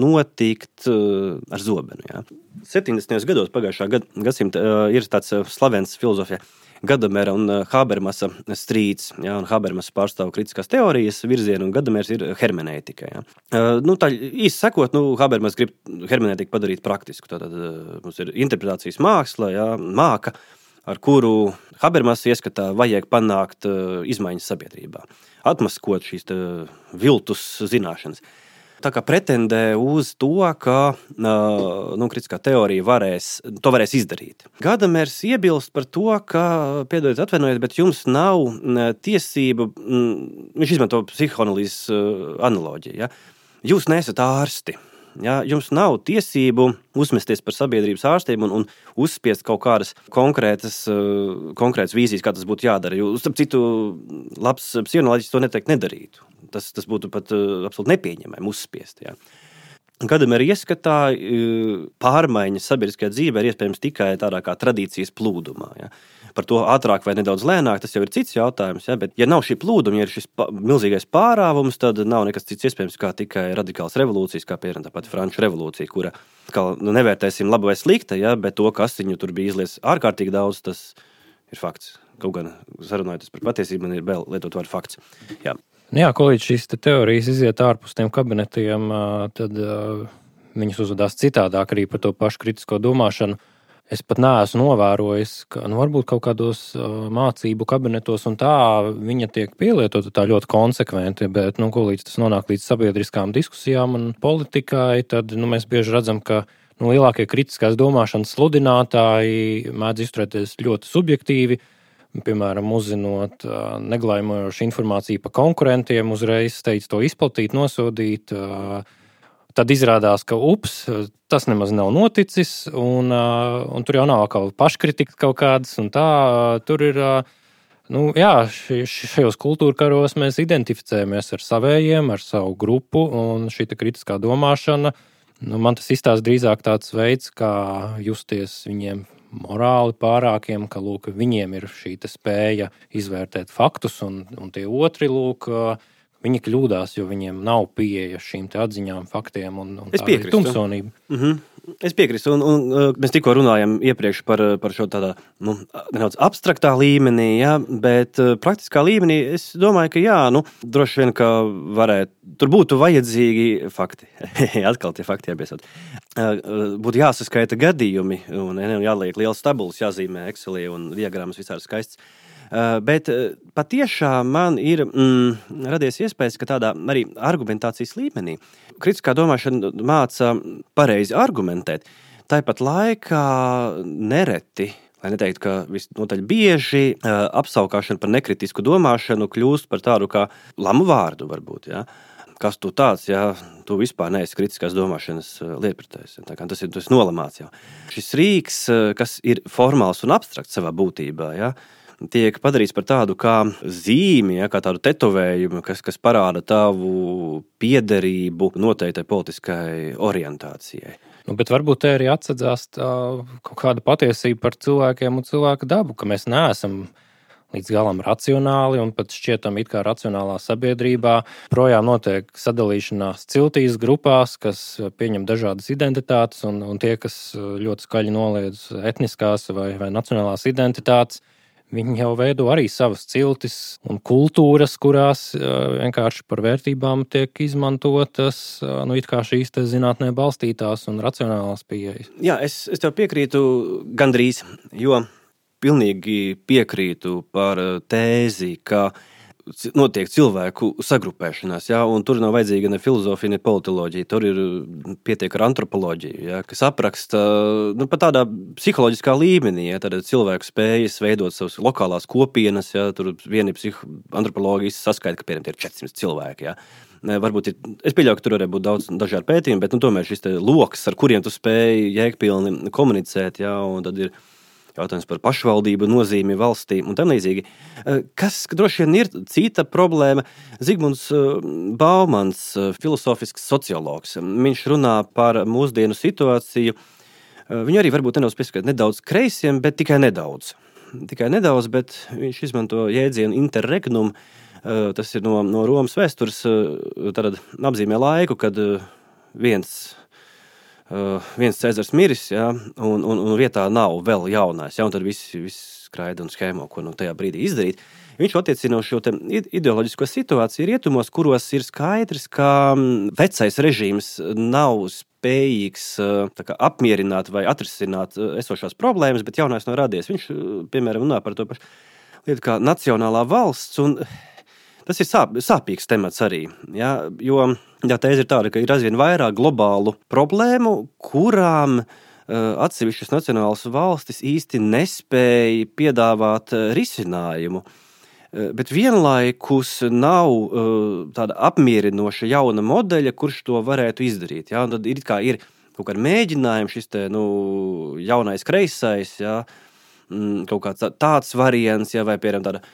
notikt ar zobenu. Ja. septiņdesmitajos gados pagājušā gad, gadsimta ir tāds slavens filozofija Gadamera un Habermasa strīds. Ja, un Habermas pārstāv kritiskās teorijas virzienu, un Gadamers ir hermenētika. Ja. Nu, tā īsti sakot, nu, Habermas grib hermenētiku padarīt praktisku. Tātad mums ir interpretācijas māksla, ja, māka, ar kuru Habermas ieskatā vajag panākt uh, izmaiņas sabiedrībā, atmaskot šīs tā, viltus zināšanas. Tā kā pretendē uz to, ka uh, nu, kritiskā teorija varēs, to varēs izdarīt. Gadamers iebilst par to, ka, piedodiet, atvainojiet, bet jums nav uh, tiesība, mm, viņš izmanto psihoanalīzes uh, analoģiju, ja? Jūs neesat ārsti. Ja, jums nav tiesību uzmesties par sabiedrības ārstiem un, un uzspiest kaut kādas konkrētas, uh, konkrētas vīzijas, kā tas būtu jādara. Jūs, starp citu, labs psihoanalītiķis to neteikt nedarītu. Tas, tas būtu pat uh, absolūti nepieņemami uzspiest. Ja. Gadamera ieskatā uh, pārmaiņas sabiedriskajā dzīvē ir iespējams tikai tādā kā tradīcijas plūdumā. Ja. Par to ātrāk vai nedaudz lēnāk, tas jau ir cits jautājums. Ja? Bet, ja nav šī plūduma, ja ir šis milzīgais pārāvums, tad nav nekas cits iespējams kā tikai radikāls revolūcijas, kā piemēram tā pati Franču revolūcija, kura, kā nu, nevērtēsim laba vai slikta, ja? Bet to, ka asiņu tur bija izlies ārkārtīgi daudz, tas ir fakts. Kaut gan sarunājoties par patiesību, man ir vēl lietot vārdu fakts. Jā, Jā ko līdz šīs te teorijas iziet ārpus tiem kabinetiem, tad viņas uzvedās citādāk arī par to pašu kritisko domāšanu. Es pat neesmu novērojis, ka nu, varbūt kaut kādos uh, mācību kabinetos un tā viņa tiek pielietota tā ļoti konsekventi, bet nu, ko līdz tas nonāk līdz sabiedriskām diskusijām un politikai, tad nu, mēs bieži redzam, ka nu, lielākie kritiskās domāšanas sludinātāji mēdz izturēties ļoti subjektīvi, piemēram, uzzinot uh, neglājumojošu informāciju par konkurentiem, uzreiz steidz to izplatīt, nosodīt. Uh, Tad izrādās, ka ups, tas nemaz nav noticis, un, un tur jau nav kaut paškritika kaut kādas, un tā, tur ir, nu, jā, šajos kultūrkaros mēs identificējamies ar savējiem, ar savu grupu, un šī kritiskā domāšana, nu, man tas izstāsta drīzāk tāds veids, kā justies viņiem morāli pārākiem, ka, lūk, viņiem ir šī spēja izvērtēt faktus, un, un tie otri, lūk, viņi kļūdās, jo viņiem nav pieeja šīm te atziņām, faktiem un, un tā ir tumsonība. Mm-hmm. Es piekrīstu, un, un mēs tikko runājam iepriekš par, par šo tādā, nu, nedaudz abstraktā līmenī, jā, bet praktiskā līmenī es domāju, ka jā, nu, droši vien, ka varētu, tur būtu vajadzīgi fakti. Atkal tie fakti jāpiesauc. Būtu jāsaskaita gadījumi, un jāliek liels tabulas, jāzīmē Excelī un diagrammas visādi skaists. Bet patiešām man ir mm, radies iespējas, ka tādā arī argumentācijas līmenī kritiskā domāšana māca pareizi argumentēt. Tāpat laikā nereti, lai neteiktu, ka visnotaļ bieži apsaukāšana par nekritisku domāšanu kļūst par tādu kā lamu vārdu varbūt, ja? Kas tu tāds, ja tu vispār neesi kritiskās domāšanas lietpratējs. Tā kā tas ir, tas nolamāts jau. Šis rīks, kas ir formāls un abstrakts savā būtībā, ja? Tiek padarīts par tādu kā zīmi, ja, kā tādu tetovējumu, kas, kas parāda tavu piederību noteiktai politiskai orientācijai. Nu, bet varbūt te arī atsadzās tā, kaut kāda patiesība par cilvēkiem un cilvēku dabu, ka mēs neesam līdz galam racionāli un pat šķietam it kā racionālā sabiedrībā. Projām notiek sadalīšanās ciltīs grupās, kas pieņem dažādas identitātes un, un tie, kas ļoti skaļi noliedz etniskās vai, vai nacionālās identitātes, viņi jau veido arī savas ciltis un kultūras, kurās vienkārši par vērtībām tiek izmantotas, nu, it kā šīs te zinātnē balstītās un racionālās pieejas. Jā, es, es tev piekrītu gandrīz, jo pilnīgi piekrītu par tēzi, ka notiek cilvēku sagrupēšanās, ja, un tur nav vajadzīga ne filozofija, ne politoloģija, tur ir pietiek ar antropoloģiju, ja, kas apraksta, nu, pat tādā psiholoģiskā līmenī, ja, tad cilvēku spējas veidot savas lokālās kopienas, ja, tur vieni psiho, antropologi saskaita, ka piemēram tie ir četrsimt cilvēki, ja. Varbūt ir, es pieļauju, ka tur varētu būt daudz dažādu pētījumu, bet, nu, tomēr šis te loks, ar kuriem tu spēji jēgpilni komunicēt, ja, un tad ir jautājums par pašvaldību nozīmi valstī un tam līdzīgi. Kas droši vien ir cita problēma? Zigmunds Baumans, filosofisks sociologs, viņš runā par mūsdienu situāciju. Viņu arī varbūt nedaudz pieskatīt nedaudz kreisiem, bet tikai nedaudz. Tikai nedaudz, bet viņš izmanto jēdzienu interregnum. Tas ir no, no Romas vēstures, tad apzīmē laiku, kad viens Uh, viens Cēzars miris, ja, un, un, un vietā nav vēl jaunais, ja, un tad visi, visi skraida un schēmo, ko no tajā brīdī izdarīt. Viņš attiecina šo te ideoloģisko situāciju rietumos, kuros ir skaidrs, ka vecais režīms nav spējīgs tā kā apmierināt vai atrisināt esošās problēmas, bet jaunais nav radies. Viņš, piemēram, runā par to pašu lietu kā nacionālā valsts, un tas ir sāp, sāpīgs temats arī, ja, jo jā, tēze ir tāda, ka ir aizvien vairāk globālu problēmu, kurām uh, atsevišķas nacionālas valstis īsti nespēja piedāvāt uh, risinājumu, uh, bet vienlaikus nav uh, tāda apmierinoša jauna modeļa, kurš to varētu izdarīt. Ja, un tad ir kā ir kaut kāda mēģinājuma, šis te, nu, jaunais kreisais, ja, kaut kāds tāds variants, ja, vai piemēram tāda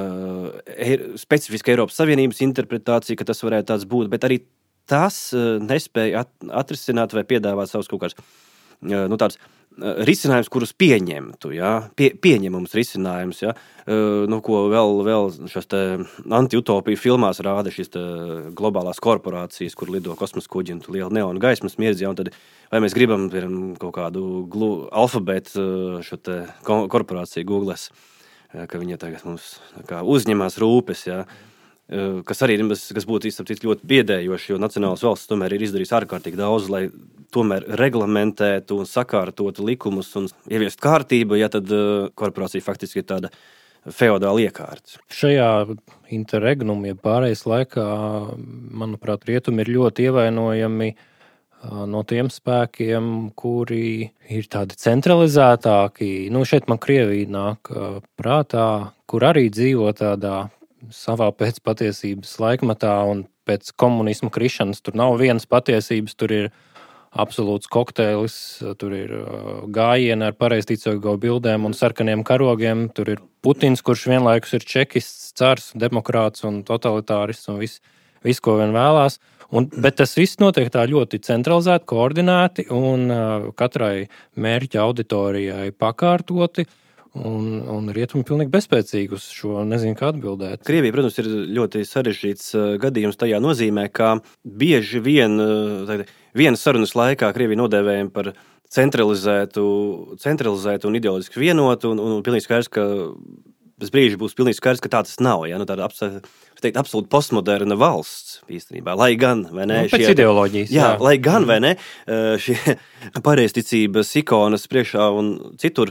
uh, specifiska Eiropas Savienības interpretācija, ka tas varētu tāds būt, bet arī tas uh, nespēja at, atrisināt vai piedāvāt savus kaut kāds uh, nu, tāds uh, risinājums, kurus pieņemtu, ja, pie, pieņemums risinājums, ja, uh, nu, ko vēl, vēl šos te antiutopiju filmās rāda šīs te globālās korporācijas, kur lido kosmosa kuģi un liela neona gaismas mirdz, ja, un tad vai mēs gribam piemēram, kaut kādu glu, alfabētu šo te korporāciju Googles, ka viņi tagad mums kā, uzņemās rūpes, ja, kas arī kas būtu ļoti biedējoši, jo nacionālas valsts tomēr ir izdarījis ārkārtīgi daudz, lai tomēr reglamentētu un sakārtotu likumus un ieviest kārtību, ja tad korporācija faktiski ir tāda feodāla iekārta. Šajā interregnum, ja pārējais laikā, manuprāt, rietumi ir ļoti ievainojami no tiem spēkiem, kuri ir tādi centralizētāki. Nu, šeit man Krievija nāk prātā, kur arī dzīvo tādā savā pēcpatiesības laikmatā un pēc komunisma krišanas. Tur nav vienas patiesības, tur ir absolūts kokteilis, tur ir gājieni ar pareizticīgo bildēm un sarkaniem karogiem, tur ir Putins, kurš vienlaikus ir čekists, cars, demokrāts un totalitārists un viss, vis, ko vien vēlās. Un, bet tas viss notiek tā ļoti centralizēti, koordinēti un uh, katrai mērķa auditorijai pakārtoti. Un, un rietumi pilnīgi bezspēcīgi uz šo nezinu, kā atbildēt. Krievija, protams, ir ļoti sarežģīts gadījums tajā nozīmē, ka bieži vien tagad, vienas sarunas laikā Krievija nodēvējam par centralizētu, centralizētu un ideoloģiski vienotu, un, un pilnīgi skaidrs, ka bez brīža būs pilnīgi skaidrs, ka tā tas nav. Ja? Nu, tāda teikt, absolūti postmoderna valsts īstenībā, lai gan, vai ne? Nu, pēc šie, ideoloģijas. Jā, jā, lai gan, vai ne, šie pareizticības ikonas priekšā un citur,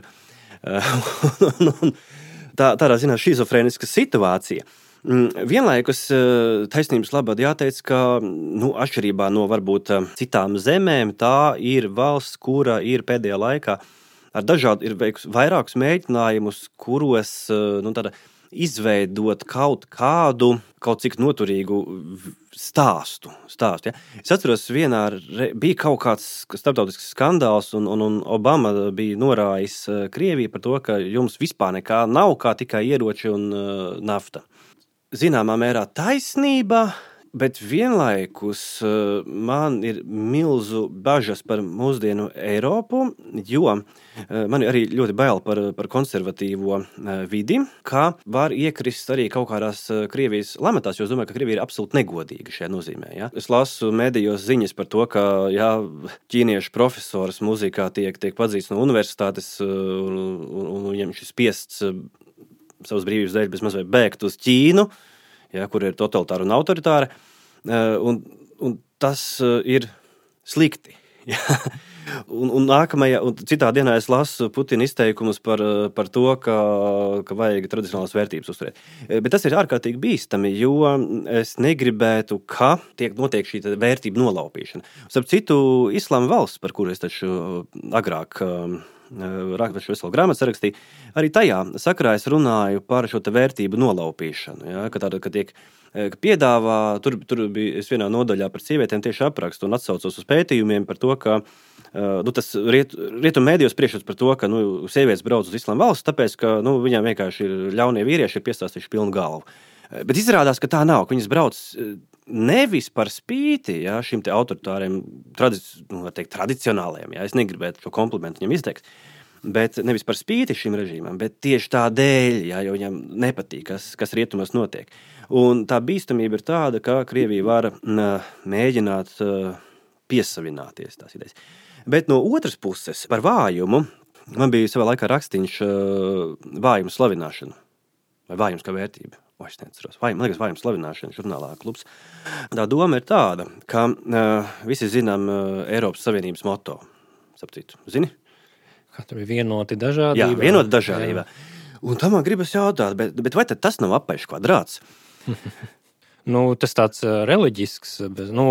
tā, tādā zinā šizofrēniska situācija. Vienlaikus taisnības labad jāteic, ka nu, atšķirībā no varbūt citām zemēm, tā ir valsts, kura ir pēdējā laikā ar dažādu ir veikus vairākus mēģinājumus, kuros nu, tāda, izveidot kaut kādu, kaut cik noturīgu stāstu. stāstu ja. Es atceros, vienā re, bija kaut kāds starptautisks skandāls, un, un, un Obama bija norājis Krieviju par to, ka jums vispār nekā nav, kā tikai ieroči un uh, nafta. Zināmā mērā taisnība, bet vienlaikus uh, man ir milzu bažas par mūsdienu Eiropu, jo uh, man arī ļoti bail par, par konservatīvo uh, vidi, kā var iekrist arī kaut kādās uh, Krievijas lamatās, jo es domāju, ka Krievija ir absolūti negodīga šajā nozīmē. Ja? Es lasu medijos ziņas par to, ka ja, ķīniešu profesors muzikā tiek, tiek padzīts no universitātes uh, un, un, un viņam šis spiests uh, savas brīvības dēļ bez mazliet bēgt uz Ķīnu, ja, kur ir totalitāra un autoritāra, uh, un, un tas uh, ir slikti. Ja. un, un nākamajā, un citā dienā es lasu Putina izteikumus par, par to, ka, ka vajag tradicionālās vērtības uzturēt. Bet tas ir ārkārtīgi bīstami, jo es negribētu, ka tiek notiek šī vērtība nolaupīšana. Starp citu, Islāma valsts, par kuru es taču agrāk rakstu veselu grāmatu sarakstīju. Arī tajā sakarā es runāju par šo te vērtību nolaupīšanu, ja, ka tāda, ka tiek ka piedāvā, tur, tur bija es vienā nodaļā par sievietēm tieši aprakstu un atsaucos uz pētījumiem par to, ka nu, tas riet, rietumu mēdījos priekšstats par to, ka nu, sievietes brauc uz Islāma valsts, tāpēc, ka nu, viņām vienkārši ir ļaunie vīrieši ir piestāstījuši pilnu galvu. Bet izrādās, ka tā nav, ka viņas brauc nevis par spīti ja, šim te autoritāriem, tradici, nu, teikt, tradicionālajiem, ja, es negribētu šo komplimentu viņam izteikt, bet nevis par spīti šim režīmam, bet tieši tādēļ, ja, jo viņam nepatīk, kas, kas rietumos notiek. Un tā bīstamība ir tāda, ka Krievija var mēģināt piesavināties tās idejas. Bet no otras puses par vājumu, man bija savā laikā rakstīņš vājumu slavināšanu, vai vājums kā vērtība. O, es neatceros. Vājum, man liekas, vājums slavināšana žurnālā klubs. Tā doma ir tāda, ka uh, visi zinām uh, Eiropas Savienības moto. Sapcītu, zini? Kā tur ir vienoti dažādībā. Jā, vienoti dažādībā. Jā. Un tam man gribas jautāt, bet, bet vai tad tas nav apaišs kvadrāts? nu, tas tāds uh, reliģisks, bet, nu,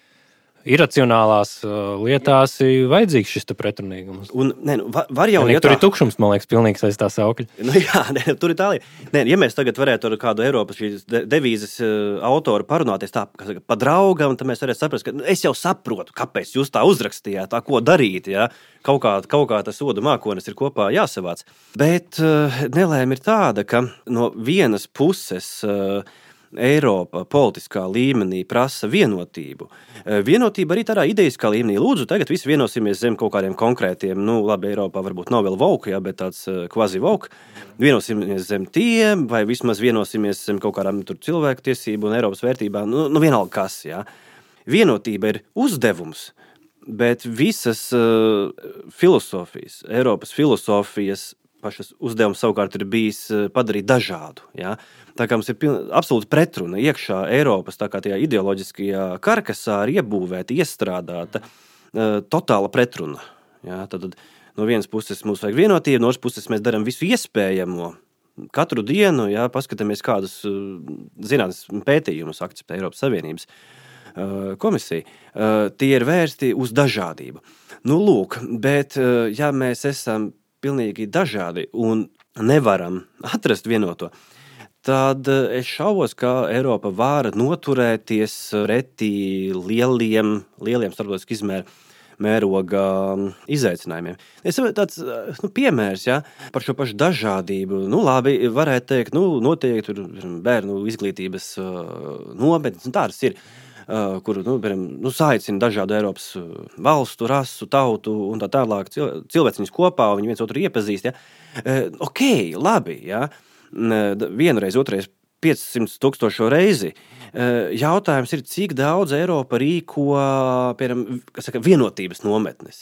iracionālās uh, lietās ir vajadzīgs šis te pretrunīgums. Un, ne, nu, var, var jau, ne, ja tur tā... ir tukšums, man liekas, pilnīgs aiz tā saukļa. Nu jā, ne, tur ir tā lieta. Ne, ja mēs tagad varētu ar kādu Eiropas šīs devīzes uh, autoru parunāties tā, kā saka, pa draugam, tad mēs varētu saprast, ka nu, es jau saprotu, kāpēc jūs tā uzrakstījāt, tā ko darīt, ja? Kaut kā, kaut kā tas sodu mākonis ir kopā jāsavāc. Bet uh, nelēma ir tāda, ka no vienas puses uh, Eiropa politiskā līmenī prasa vienotību. Vienotība arī tādā ideiskā līmenī. Lūdzu, tagad visi vienosimies zem kaut kādiem konkrētiem, nu, labi, Eiropā varbūt nav vēl vouk, ja, bet tāds kvazi vouk. Vienosimies zem tiem, vai vismaz vienosimies zem kaut kādām tur cilvēku tiesību un Eiropas vērtībām. Nu, nu vienalga kas, ja. Vienotība ir uzdevums, bet visas uh, filosofijas, Eiropas filosofijas pašas uzdevums savukārt ir bijis padarīt dažādu. Ja? Tā kā mums ir piln, absolūti pretruna iekšā Eiropas tā kā tajā ideoloģiskajā karkasā ir iebūvēta, iestrādāta uh, totāla pretruna. Ja? Tad, no vienas puses mums vajag vienotību, no otras puses mēs darām visu iespējamo. Katru dienu, ja, paskatāmies kādus uh, zinātnes pētījumus akceptē Eiropas Savienības uh, komisija. Uh, tie ir vērsti uz dažādību. Nu, lūk, bet uh, ja mēs esam pilnīgi dažādi un nevaram atrast vienoto, tad es šaubos, ka Eiropa var noturēties pretī lieliem, lieliem starptautiski izmēru mēroga izaicinājumiem. Es saprotu tāds nu, piemērs ja, par šo pašu dažādību. Nu, labi, varētu teikt, nu, noteikti tur bērnu izglītības nometnes, un tādas ir, kur nu, nu, saicina dažādu Eiropas valstu, rasu, tautu un tā tālāk cilvēciņus kopā, un viņi viens otru iepazīst. Ja. Ok, labi, ja. Vienreiz, otrais, piecsimt tūkstošo reizi. Jautājums ir, cik daudz Eiropa rīko, piemēram, kas saka, vienotības nometnes.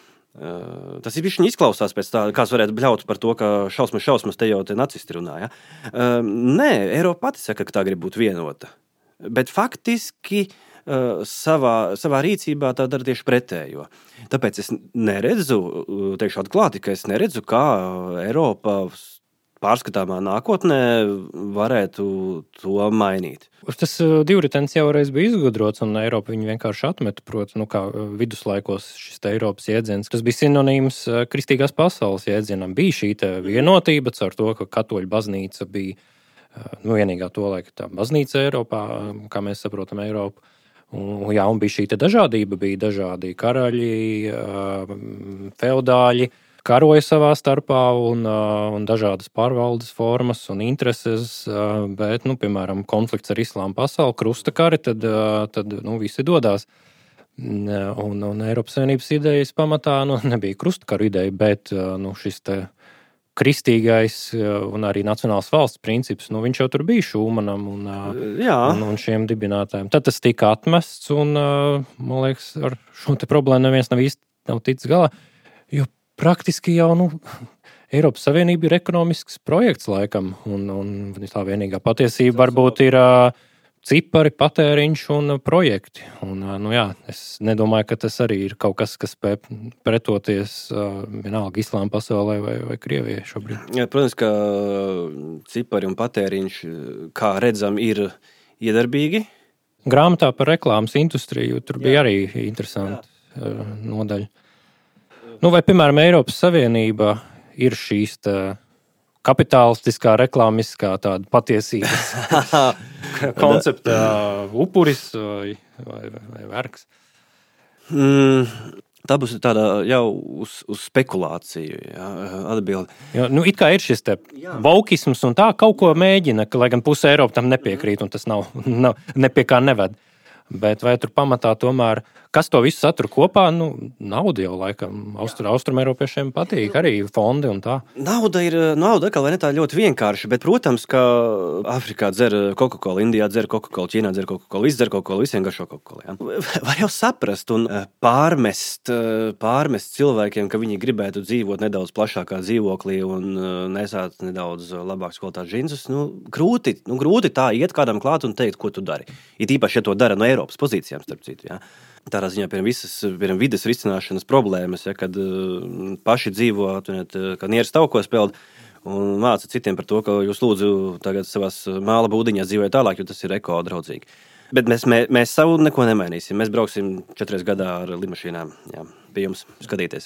Tas ir bišķiņ izklausās pēc tā, kāds varētu bļaut par to, ka šausmas, šausmas te jau te nacisti runā. Ja. Nē, Eiropa pati saka, ka tā grib būt vienota. Bet faktiski uh, savā, savā rīcībā tā dara tieši pretējo. Tāpēc es neredzu, teikšu atklāti, ka es neredzu, kā Eiropa pārskatāmā nākotnē varētu to mainīt. Tas uh, divritens jau reiz bija izgudrots, un Eiropa viņu vienkārši atmeta, proti, nu kā viduslaikos šis te Eiropas jēdziens. Tas bija sinonīms uh, kristīgās pasaules jēdzienam. Bija šī te vienotība caur to, ka katoļu baznīca bija nu, vienīgā to laika tā baznīca Eiropā, kā mēs saprotam Eiropu. Un, jā, un bija šī te dažādība, bija dažādi karaļi, feodāļi, karoja savā starpā un, un dažādas pārvaldes formas un intereses, bet, nu, piemēram, konflikts ar islāma pasauli, krusta kari, tad, tad nu, visi dodās. Un, un Eiropas Savienības idejas pamatā nu, nebija krusta karu ideja, bet nu, šis te kristīgais un arī nacionāls valsts princips, nu viņš jau tur bija Šūmanam un, un, un šiem dibinātājiem. Tad tas tika atmests un, man liekas, ar šo te problēmu neviens nav īsti nav ticis galā, jo praktiski jau, nu, Eiropas Savienība ir ekonomisks projekts laikam, un, un tā vienīgā patiesība varbūt ir cipari, patēriņš un projekti. Un, nu jā, es nedomāju, ka tas arī ir kaut kas, kas spēj pretoties vienalga islāma pasaulē vai, vai Krievijai šobrīd. Jā, protams, ka cipari un patēriņš, kā redzam, ir iedarbīgi. Grāmatā par reklāmas industriju tur bija jā. arī interesanti jā. nodaļa. Nu, vai, piemēram, Eiropas Savienība ir šīs tā kapitalistiskā, reklāmiskā tāda patiesības koncepta upuris vai, vai, vai vergs? Mm, tā būs tāda jau uz, uz spekulāciju jā, atbildi. Jo, nu, it kā ir šis te vaukisms un tā kaut ko mēģina, lai gan puse Eiropa tam nepiekrīt un tas nav, nav ne pie kā neved. Bet vai tur pamatā tomēr, kas to visu satur kopā, nu, nauda jau laikam Austrum, austrumeiropiešiem patīk, arī fondi un tā. Nauda ir, nauda atkal vai ne tā ļoti vienkārši, bet, protams, ka Afrikā dzer Coca-Cola, Indijā dzer Coca-Cola, Ķīnā dzer Coca-Cola, viss dzer Coca-Cola, visiem garšo Coca-Cola. Ja? Var jau saprast un pārmest, pārmest cilvēkiem, ka viņi gribētu dzīvot nedaudz plašākā dzīvoklī un nesāt nedaudz labāks kvalitātes džinsus. Nu, grūti, nu, grūti tā iet kādam klāt un teikt, ko tu dari. It īpaši, ja to dara no Eiropas pozīcijām, starp citu, ja? Tādā ziņā, piemēram, visas piemēram, vides risināšanas problēmas, ja, kad uh, paši dzīvo, atuniet, kā nieres taukos peld un māca citiem par to, ka jūs lūdzu tagad savās māla būdiņās dzīvojat tālāk, jo tas ir ekodraudzīgi. Bet mēs, mē, mēs savu neko nemainīsim. Mēs brauksim četras gadā ar lidmašīnām, jā, pie jums skatīties.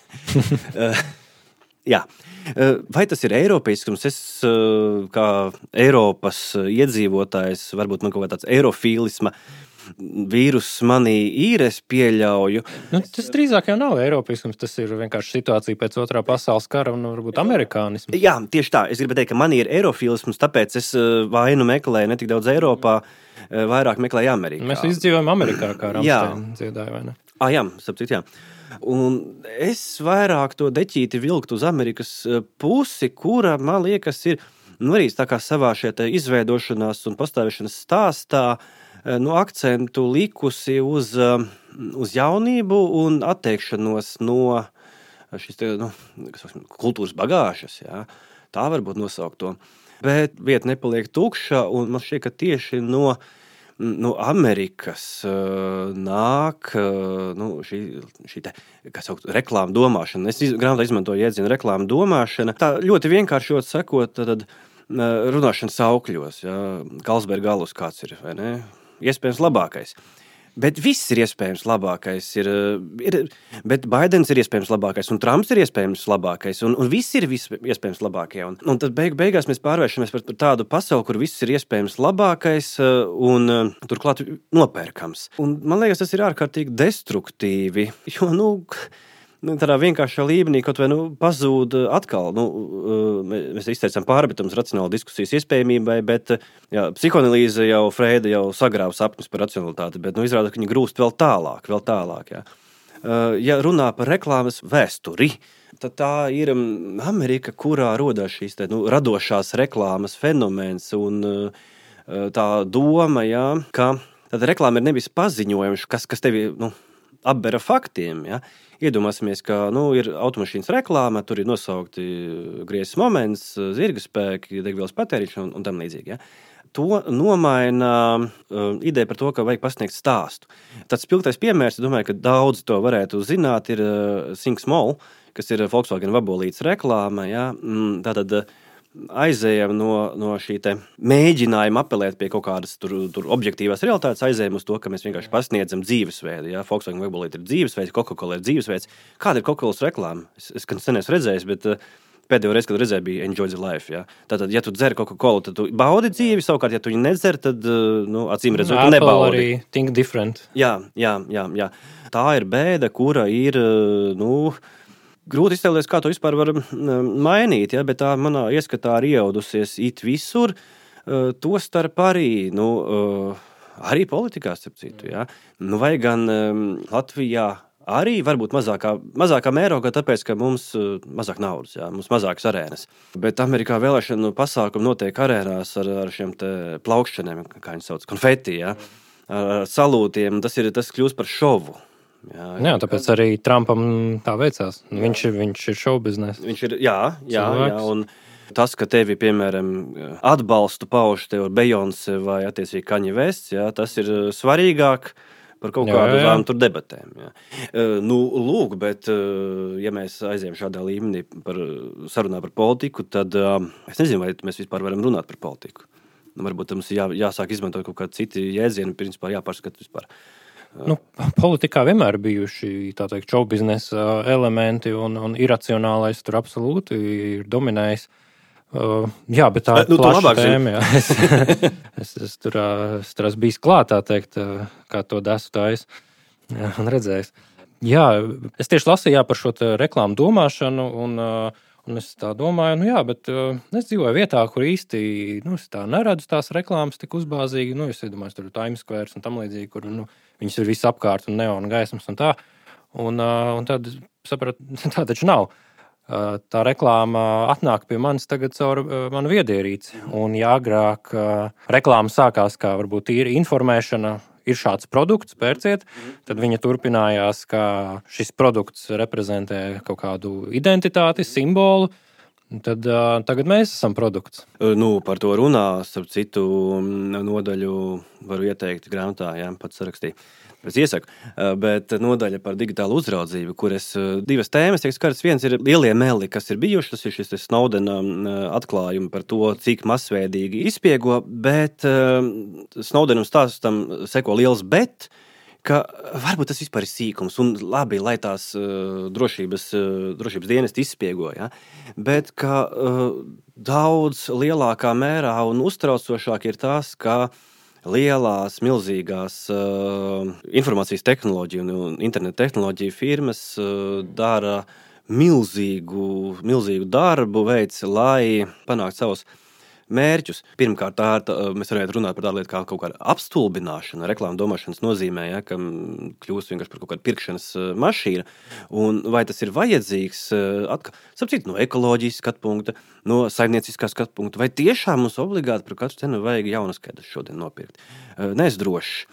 uh, jā. Uh, vai tas ir eiropeiskums? Es uh, kā Eiropas iedzīvotājs, varbūt man kaut kā tāds eirofīlisma vīrus manī ir, es pieļauju. Nu, tas drīzāk jau nav eiropisms, tas ir vienkārši situācija pēc otrā pasaules kara un varbūt amerikānisms. Jā, tieši tā. Es gribu teikt, ka manī ir eirofilisms, tāpēc es vainu meklēju ne tik daudz Eiropā, vairāk meklēju Amerikā. Mēs izdzīvojam Amerikā, kā Ramstein dziedāja, vai ne? Ah, jā, sapcīt, jā. Un es vairāk to deķīti vilktu uz Amerikas pusi, kura, man liekas, ir nu, arī tā kā savā šeit izveidošanās un pastāvēšanas stāstā nu, akcentu likusi uz, uz jaunību un atteikšanos no šīs te, nu, kultūras bagāžas. Jā. Tā varbūt nosaukt to. Bet vieta nepaliek tukša, un man šķiet, ka tieši no, no Amerikas uh, nāk uh, nu, šī, šī te, kā saukt, reklāma domāšana. Es iz, grāmatā izmantoju jēdzienu reklāma domāšana. Tā ļoti vienkāršot sakot, tad uh, runāšana saukļos. Jā. Galsberga alus kāds ir, vai ne? Iespējams labākais. Bet viss ir iespējams labākais. Ir, ir, bet Baidens ir iespējams labākais, un Trumps ir iespējams labākais, un, un viss ir viss iespējams labākie. Un, un tad beig, beigās mēs pārvēršamies par, par tādu pasauli, kur viss ir iespējams labākais un turklāt nopērkams. Un man liekas, tas ir ārkārtīgi destruktīvi, jo, nu... Nu, tādā vienkāršā līmenī kaut vai nu, pazūd atkal. Nu, mēs izteicām pārmetums racionāla diskusijas iespējamībai, bet jā, psihoanalīze jau Freida jau sagrāva sapņus par racionalitāti, bet nu, izrāda, ka viņi grūst vēl tālāk, vēl tālāk. Jā. Ja runā par reklāmas vēsturi, tad tā ir Amerika, kurā rodās šīs te, nu, radošās reklāmas fenomens un tā doma, jā, ka tad reklāma ir nevis paziņojums, kas, kas tevi nu, apbera faktiem, ja? Iedomāsimies, ka nu, ir automašīnas reklāma, tur ir nosaukti griezes moments, zirga spēki, degvielas patēriņš un, un tam līdzīgi. Ja? To nomaina uh, ideja par to, ka vajag pasniegt stāstu. Tāds spilgtais piemērs, es domāju, ka daudz to varētu zināt, ir uh, Think Small, kas ir Volkswagen vabolītes reklāma. Ja? Mm, tātad uh, aizējam no, no šī te mēģinājuma apelēt pie kaut kādas tur, tur objektīvās realitātes, aizējam uz to, ka mēs vienkārši pasniedzam dzīvesveidu. Ja? Volkswagen vabolīte ir dzīvesveids, Coca-Cola ir dzīvesveids. Kāda ir Coca-Colas reklāma? Es, es gan sen esmu redzējis, bet uh, pēdējo reizi, kad redzēju, bija Enjoy the Life. Ja? Tātad, ja tu dzer Coca-Cola, tad tu baudi dzīvi, savukārt, ja tu viņu nedzer, tad, uh, nu, acīm redzot, tu nebaudi. Apple arī think different. Jā, jā, jā, jā. Tā ir bēda, kura ir, uh, nu, grūti iztēloties, kā to vispār var mainīt, ja, bet tā manā ieskatā ir iejaudusies it visur, to starp arī, nu, arī politikā, starp citu, ja. Nu, vai gan Latvijā arī varbūt mazākā, mazākā mērogā, tāpēc, ka mums mazāk naudas, ja, mums mazākas arēnas. Bet Amerikā vēlēšanu pasākumi notiek arēnās ar, ar šiem te plaukšķeniem, kā viņi sauc, konfeti, ja, ar salūtiem, tas ir, tas kļūst par šovu. Jā, jā, tāpēc arī Trumpam tā veicās. Viņš, viņš ir šoubiznes. Viņš ir, jā, jā, jā, un tas, ka tevi, piemēram, atbalstu pauž tev Beyoncé vai attiecīgi Kanye West, jā, tas ir svarīgāk par kaut kādām tur debatēm. Jā. Nu, lūk, bet ja mēs aizējam šādā līmenī par sarunā par politiku, tad es nezinu, vai mēs vispār varam runāt par politiku. Nu, varbūt mums jā, jāsāk izmantot kaut kādi citi jēdzieni, principā jāpārskat vispār Nu, politikā vienmēr bijuši tā teikt show biznesa elementi un, un iracionālais tur absolūti ir dominējis. Uh, jā, bet tā ir nu, plaša tēma. Es, es, es tur es tur esmu bijis klāt, tā teikt, kā to desu tais un redzējis. Jā, es tieši lasīju jā, par šo reklāmu domāšanu un uh, Un es tā domāju, nu jā, bet uh, es dzīvoju vietā, kur īsti nu, es tā neredzu tās reklāmas tik uzbāzīgi. Nu, es iedomājos, tur ir Times Square un tam līdzīgi, kur nu, viņas ir viss apkārt un neona gaismas un tā. Un, uh, un tad sapratu, tā taču nav. Uh, tā reklāma atnāk pie manis tagad caur uh, manu viedierīci. Un ja agrāk uh, reklāma sākās kā varbūt tīri informēšana, ir šāds produkts, pērciet, tad viņa turpinājās, ka šis produkts reprezentē kaut kādu identitāti, simbolu. Tad uh, tagad mēs esam produkts. Nu, par to runā, starp citu nodaļu varu ieteikt grāmatā, jā, pats sarakstīju. Es iesaku, bet nodaļa par digitālu uzraudzību, kur es divas tēmas tiek skartas. Viens ir lielie meli, kas ir bijuši, tas ir šis Snowdena atklājumi par to, cik masveidīgi izspiego, bet Snowdenam stāstam seko liels bet, ka varbūt tas vispār ir sīkums un labi, lai tās drošības, drošības dienesti izspiego, ja? Bet ka daudz lielākā mērā un uztraucošāk ir tas, ka lielās, milzīgās uh, informācijas tehnoloģiju un internetu tehnoloģiju firmas uh, dara milzīgu, milzīgu darbu veids, lai panāktu savus mērķus. Pirmkārt, tā, tā, mēs varētu runāt par tādu lietu kā kaut kāda apstulbināšana, reklāmu domāšanas nozīmē, ja, ka kļūst vienkārši par kaut kādu pirkšanas mašīnu. Un vai tas ir vajadzīgs, atka, sapcīt, no ekoloģijas skatpunkta, no saimnieciskā skatpunkta, vai tiešām mums obligāti par katru cenu vajag jaunas kēdes šodien nopirkt? Ne es droši.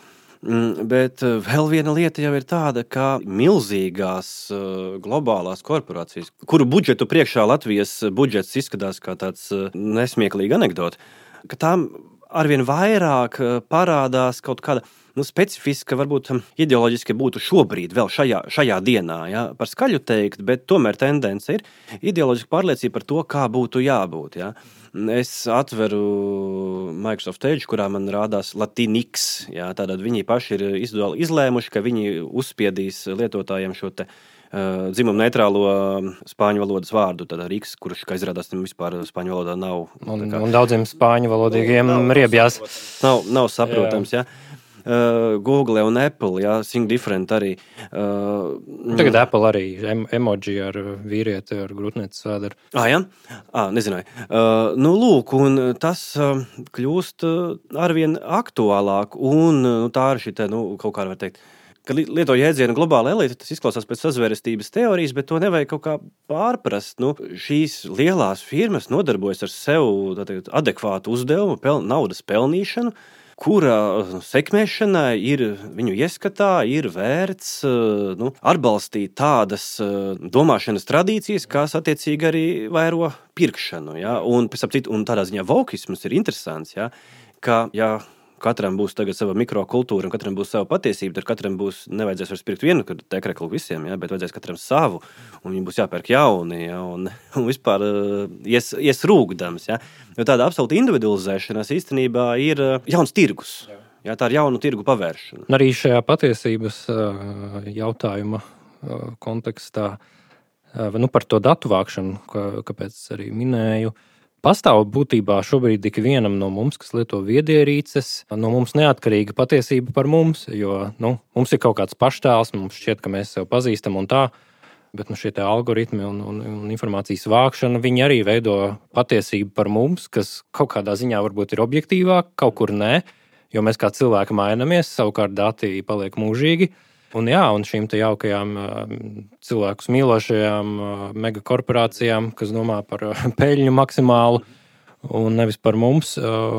Bet vēl viena lieta jau ir tāda, ka milzīgās globālās korporācijas, kuru budžetu priekšā Latvijas budžets izskatās kā tāds nesmieklīgi anekdoti, ka tām arvien vairāk parādās kaut kāda nu, specifiska, varbūt ideoloģiski būtu šobrīd, vēl šajā, šajā dienā, ja, par skaļu teikt, bet tomēr tendence ir ideoloģiska pārliecība par to, kā būtu jābūt. Ja. Es atveru Microsoft Edge, kurā man rādās Latinx. Ja, tātad viņi paši ir izlēmuši, ka viņi uzspiedīs lietotājiem šo te uh, dzimumu neitrālo spāņu valodas vārdu, tātad X, kurš, kā izrādās, vispār spāņu valodā nav. Un, un daudziem spāņu valodīgiem riebjās. Nav, nav saprotams, jā. Ja. Uh, Google un Apple, jā, Think Different arī. Uh, Tagad Apple arī em- emoji ar vīrieti ar grūtnieces vēderu. Ah, jā? Ah, nezināju. Uh, nu, lūk, un tas uh, kļūst uh, arvien aktuālāk, un uh, tā ir šī te, nu, kaut kā var teikt, ka lieto jēdzienu globāla elite, tas izklausās pēc sazvērestības teorijas, bet to nevajag kaut kā pārprast. Nu, šīs lielās firmas nodarbojas ar sev teikt, adekvātu uzdevumu, pel- naudas pelnīšanu, kura sekmēšanai ir viņu ieskatā, ir vērts nu, atbalstīt tādas domāšanas tradīcijas, kas attiecīgi arī vairo pirkšanu. Ja? Un, un tādā ziņā vokisms ir interesants, ja? Ka ja katram būs tagad sava mikrokultūra un katram būs sava patiesība, tad katram būs, nevajadzēs vairs pirkt vienu tekreklu visiem, ja, bet vajadzēs katram savu, un viņi būs jāpērk jauni, ja, un, un vispār uh, ies, ies rūgdams. Ja. Jo tāda absolūta individualizēšanās īstenībā ir uh, jauns tirgus. Ja, tā ir jaunu tirgu pavēršana. Un arī šajā patiesības uh, jautājuma uh, kontekstā, uh, nu par to datu vākšanu, kā, kāpēc arī minēju, pastāv būtībā šobrīd tik vienam no mums, kas lieto viedierīces, no mums neatkarīga patiesība par mums, jo nu, mums ir kaut kāds paštēls, mums šķiet, ka mēs sev pazīstam un tā, bet nu, šie te algoritmi un, un, un informācijas vākšana, viņi arī veido patiesību par mums, kas kaut kādā ziņā varbūt ir objektīvāk, kaut kur nē, jo mēs kā cilvēki mainamies, savukārt dati paliek mūžīgi. Un jā, un šīm te jaukajām cilvēkus mīlošajām megakorporācijām, kas domā par peļņu maksimālu un nevis par mums,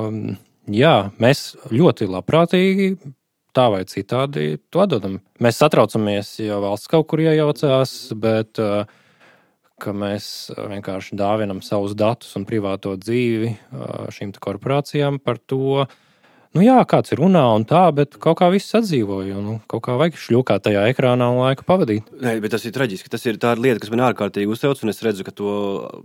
jā, mēs ļoti labprātīgi tā vai citādi to atdodam. Mēs satraucamies, ja valsts kaut kur iejaucās, bet ka mēs vienkārši dāvinam savus datus un privāto dzīvi šīm te korporācijām par to. Nu jā, kāds ir runā un tā, bet kaut kā viss atdzīvoja. Nu, kaut kā vajag šļūkāt tajā ekrānā un laiku pavadīt. Nē, bet tas ir traģiski. Tas ir tā lieta, kas man ārkārtīgi uztrauc, un es redzu, ka to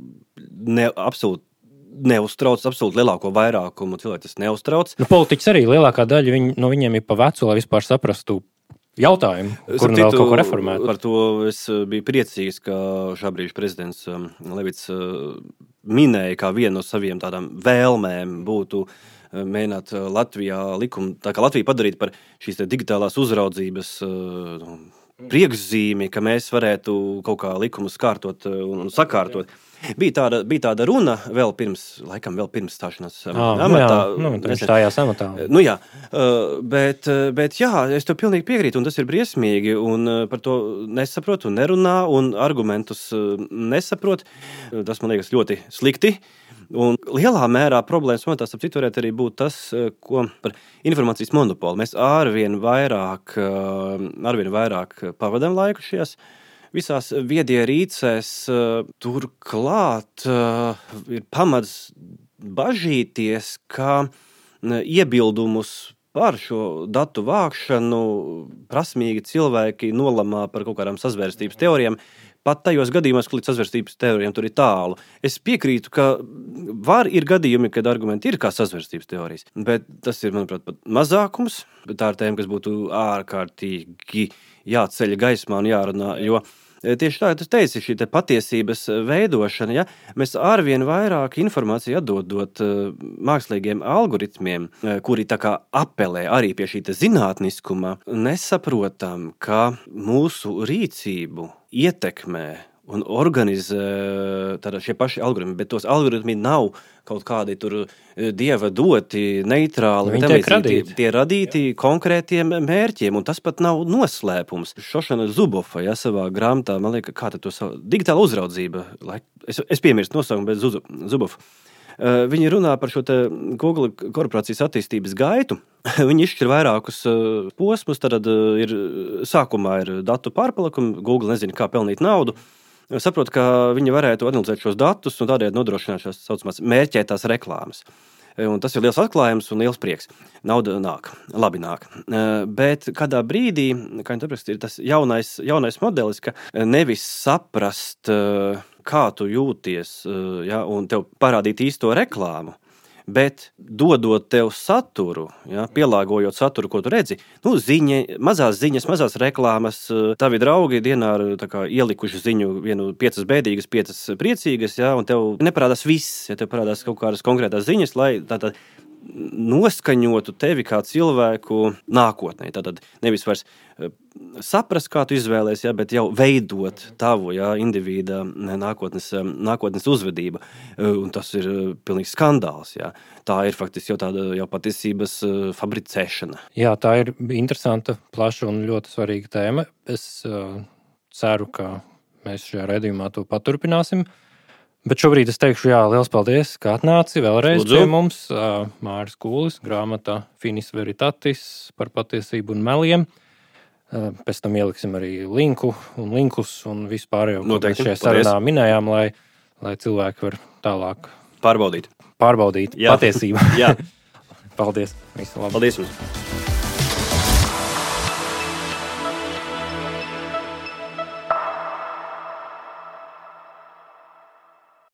ne, absolūti neuztrauc, absolūti lielāko vairākumu cilvēku tas neuztrauc. Nu, politiķis arī lielākā daļa viņ, no viņiem ir pa vecu, lai vispār saprastu, jautājumu, kur nu vēl kaut ko reformēt. Par to es biju priecīgs, ka šā brīža prezidents Levits minēja kā vienu no saviem tādām vēlmēm būtu mēģināt Latvijā likumu, tā kā Latviju padarīt par šīs digitālās uzraudzības priekšzīmi, ka mēs varētu kaut kā likumus kārtot un sakārtot. Bija tāda, bija tāda runa vēl pirms, laikam vēl pirms stāšanās ah, amatā. Jā, nu, viņš stājās amatā. Nu jā, bet, bet jā, es tev pilnīgi piekrītu, un tas ir briesmīgi, un par to nesaprot un nerunā, un argumentus nesaprot. Tas man liekas ļoti slikti. Un lielā mērā problēmas momentā, ap citu, varētu arī būt tas, ko par informācijas monopolu. Mēs arvien vairāk, arvien vairāk pavadām laiku šajās visās viedierīcēs. Turklāt ir pamats bažīties, ka iebildumus par šo datu vākšanu prasmīgi cilvēki nolamā par kaut kādām sazvērstības teorijām, pat tajos gadījumos, ka līdz sazvērstības teorijām tur ir tālu. Es piekrītu, ka var ir gadījumi, kad argumenti ir kā sazvērstības teorijas, bet tas ir, manuprāt, pat mazākums. Tā ir tēma, kas būtu ārkārtīgi jāceļ gaismā un jārunā, jo tieši tā, tas teici, šī te patiesības veidošana, ja, mēs arvien vairāk informāciju atdodot mākslīgiem algoritmiem, kuri tā kā apelē arī pie šī te zinātniskuma, nesaprotam, ka mūsu rīcību ietekmē un organizē tāda šie paši algoritmi, bet tos algoritmi nav kaut kādi tur dieva doti, neitrāli. Viņi tiek radīti. Tie radīti konkrētiem mērķiem, un tas pat nav noslēpums. Šošana Zubofa, ja, savā grāmatā, man liekas, kā to savu digitāla uzraudzība, es, es piemirstu nosaukumu, bet Zubofa. Viņi runā par šo te Google korporācijas attīstības gaitu. Viņi izšķir vairākus posmus, tad ir, sākumā ir datu pārpalikumi, Google nezina, kā pelnīt naudu. Saprot, ka viņi varētu analizēt šos datus un tādējādi nodrošināt šās saucamās mērķētās reklāmas. Un tas ir liels atklājums un liels prieks. Nauda nāk, labi nāk. Bet kādā brīdī, kā viņi aprakst, ir tas jaunais, jaunais modelis, ka nevis saprast, kā tu jūties, ja, un tev parādīt īsto reklāmu, bet dodot tev saturu, ja, pielāgojot saturu, ko tu redzi, nu, ziņa, mazās ziņas, mazās reklāmas, tavi draugi dienā ir tā kā ielikuši ziņu vienu piecas bēdīgas, piecas priecīgas, ja, un tev neparādās viss, ja tev parādās kaut kādas konkrētās ziņas, lai tātad noskaņotu tevi kā cilvēku nākotnē. Tātad nevis vairs saprast, kā tu izvēlēs, ja, bet jau veidot tavu, ja, individa nākotnes, nākotnes uzvedību. Un tas ir pilnīgs skandāls. Ja. Tā ir faktiski jau tāda jau patiesības fabricēšana. Jā, tā ir interesanta, plaša un ļoti svarīga tēma. Es uh, ceru, ka mēs šajā raidījumā to paturpināsim. Bet šobrīd es teikšu, jā, liels paldies, ka atnāci vēlreiz Lūdzu. Pie mums. Uh, Māris Kūlis, grāmatā Finis Veritatis par patiesību un meliem. Uh, pēc tam ieliksim arī linku un linkus un vispārējo, ko mēs šajā sarunā minējām, lai, lai cilvēki var tālāk pārbaudīt, pārbaudīt jā. Patiesību. Jā. Paldies. Visu labu. Paldies jums.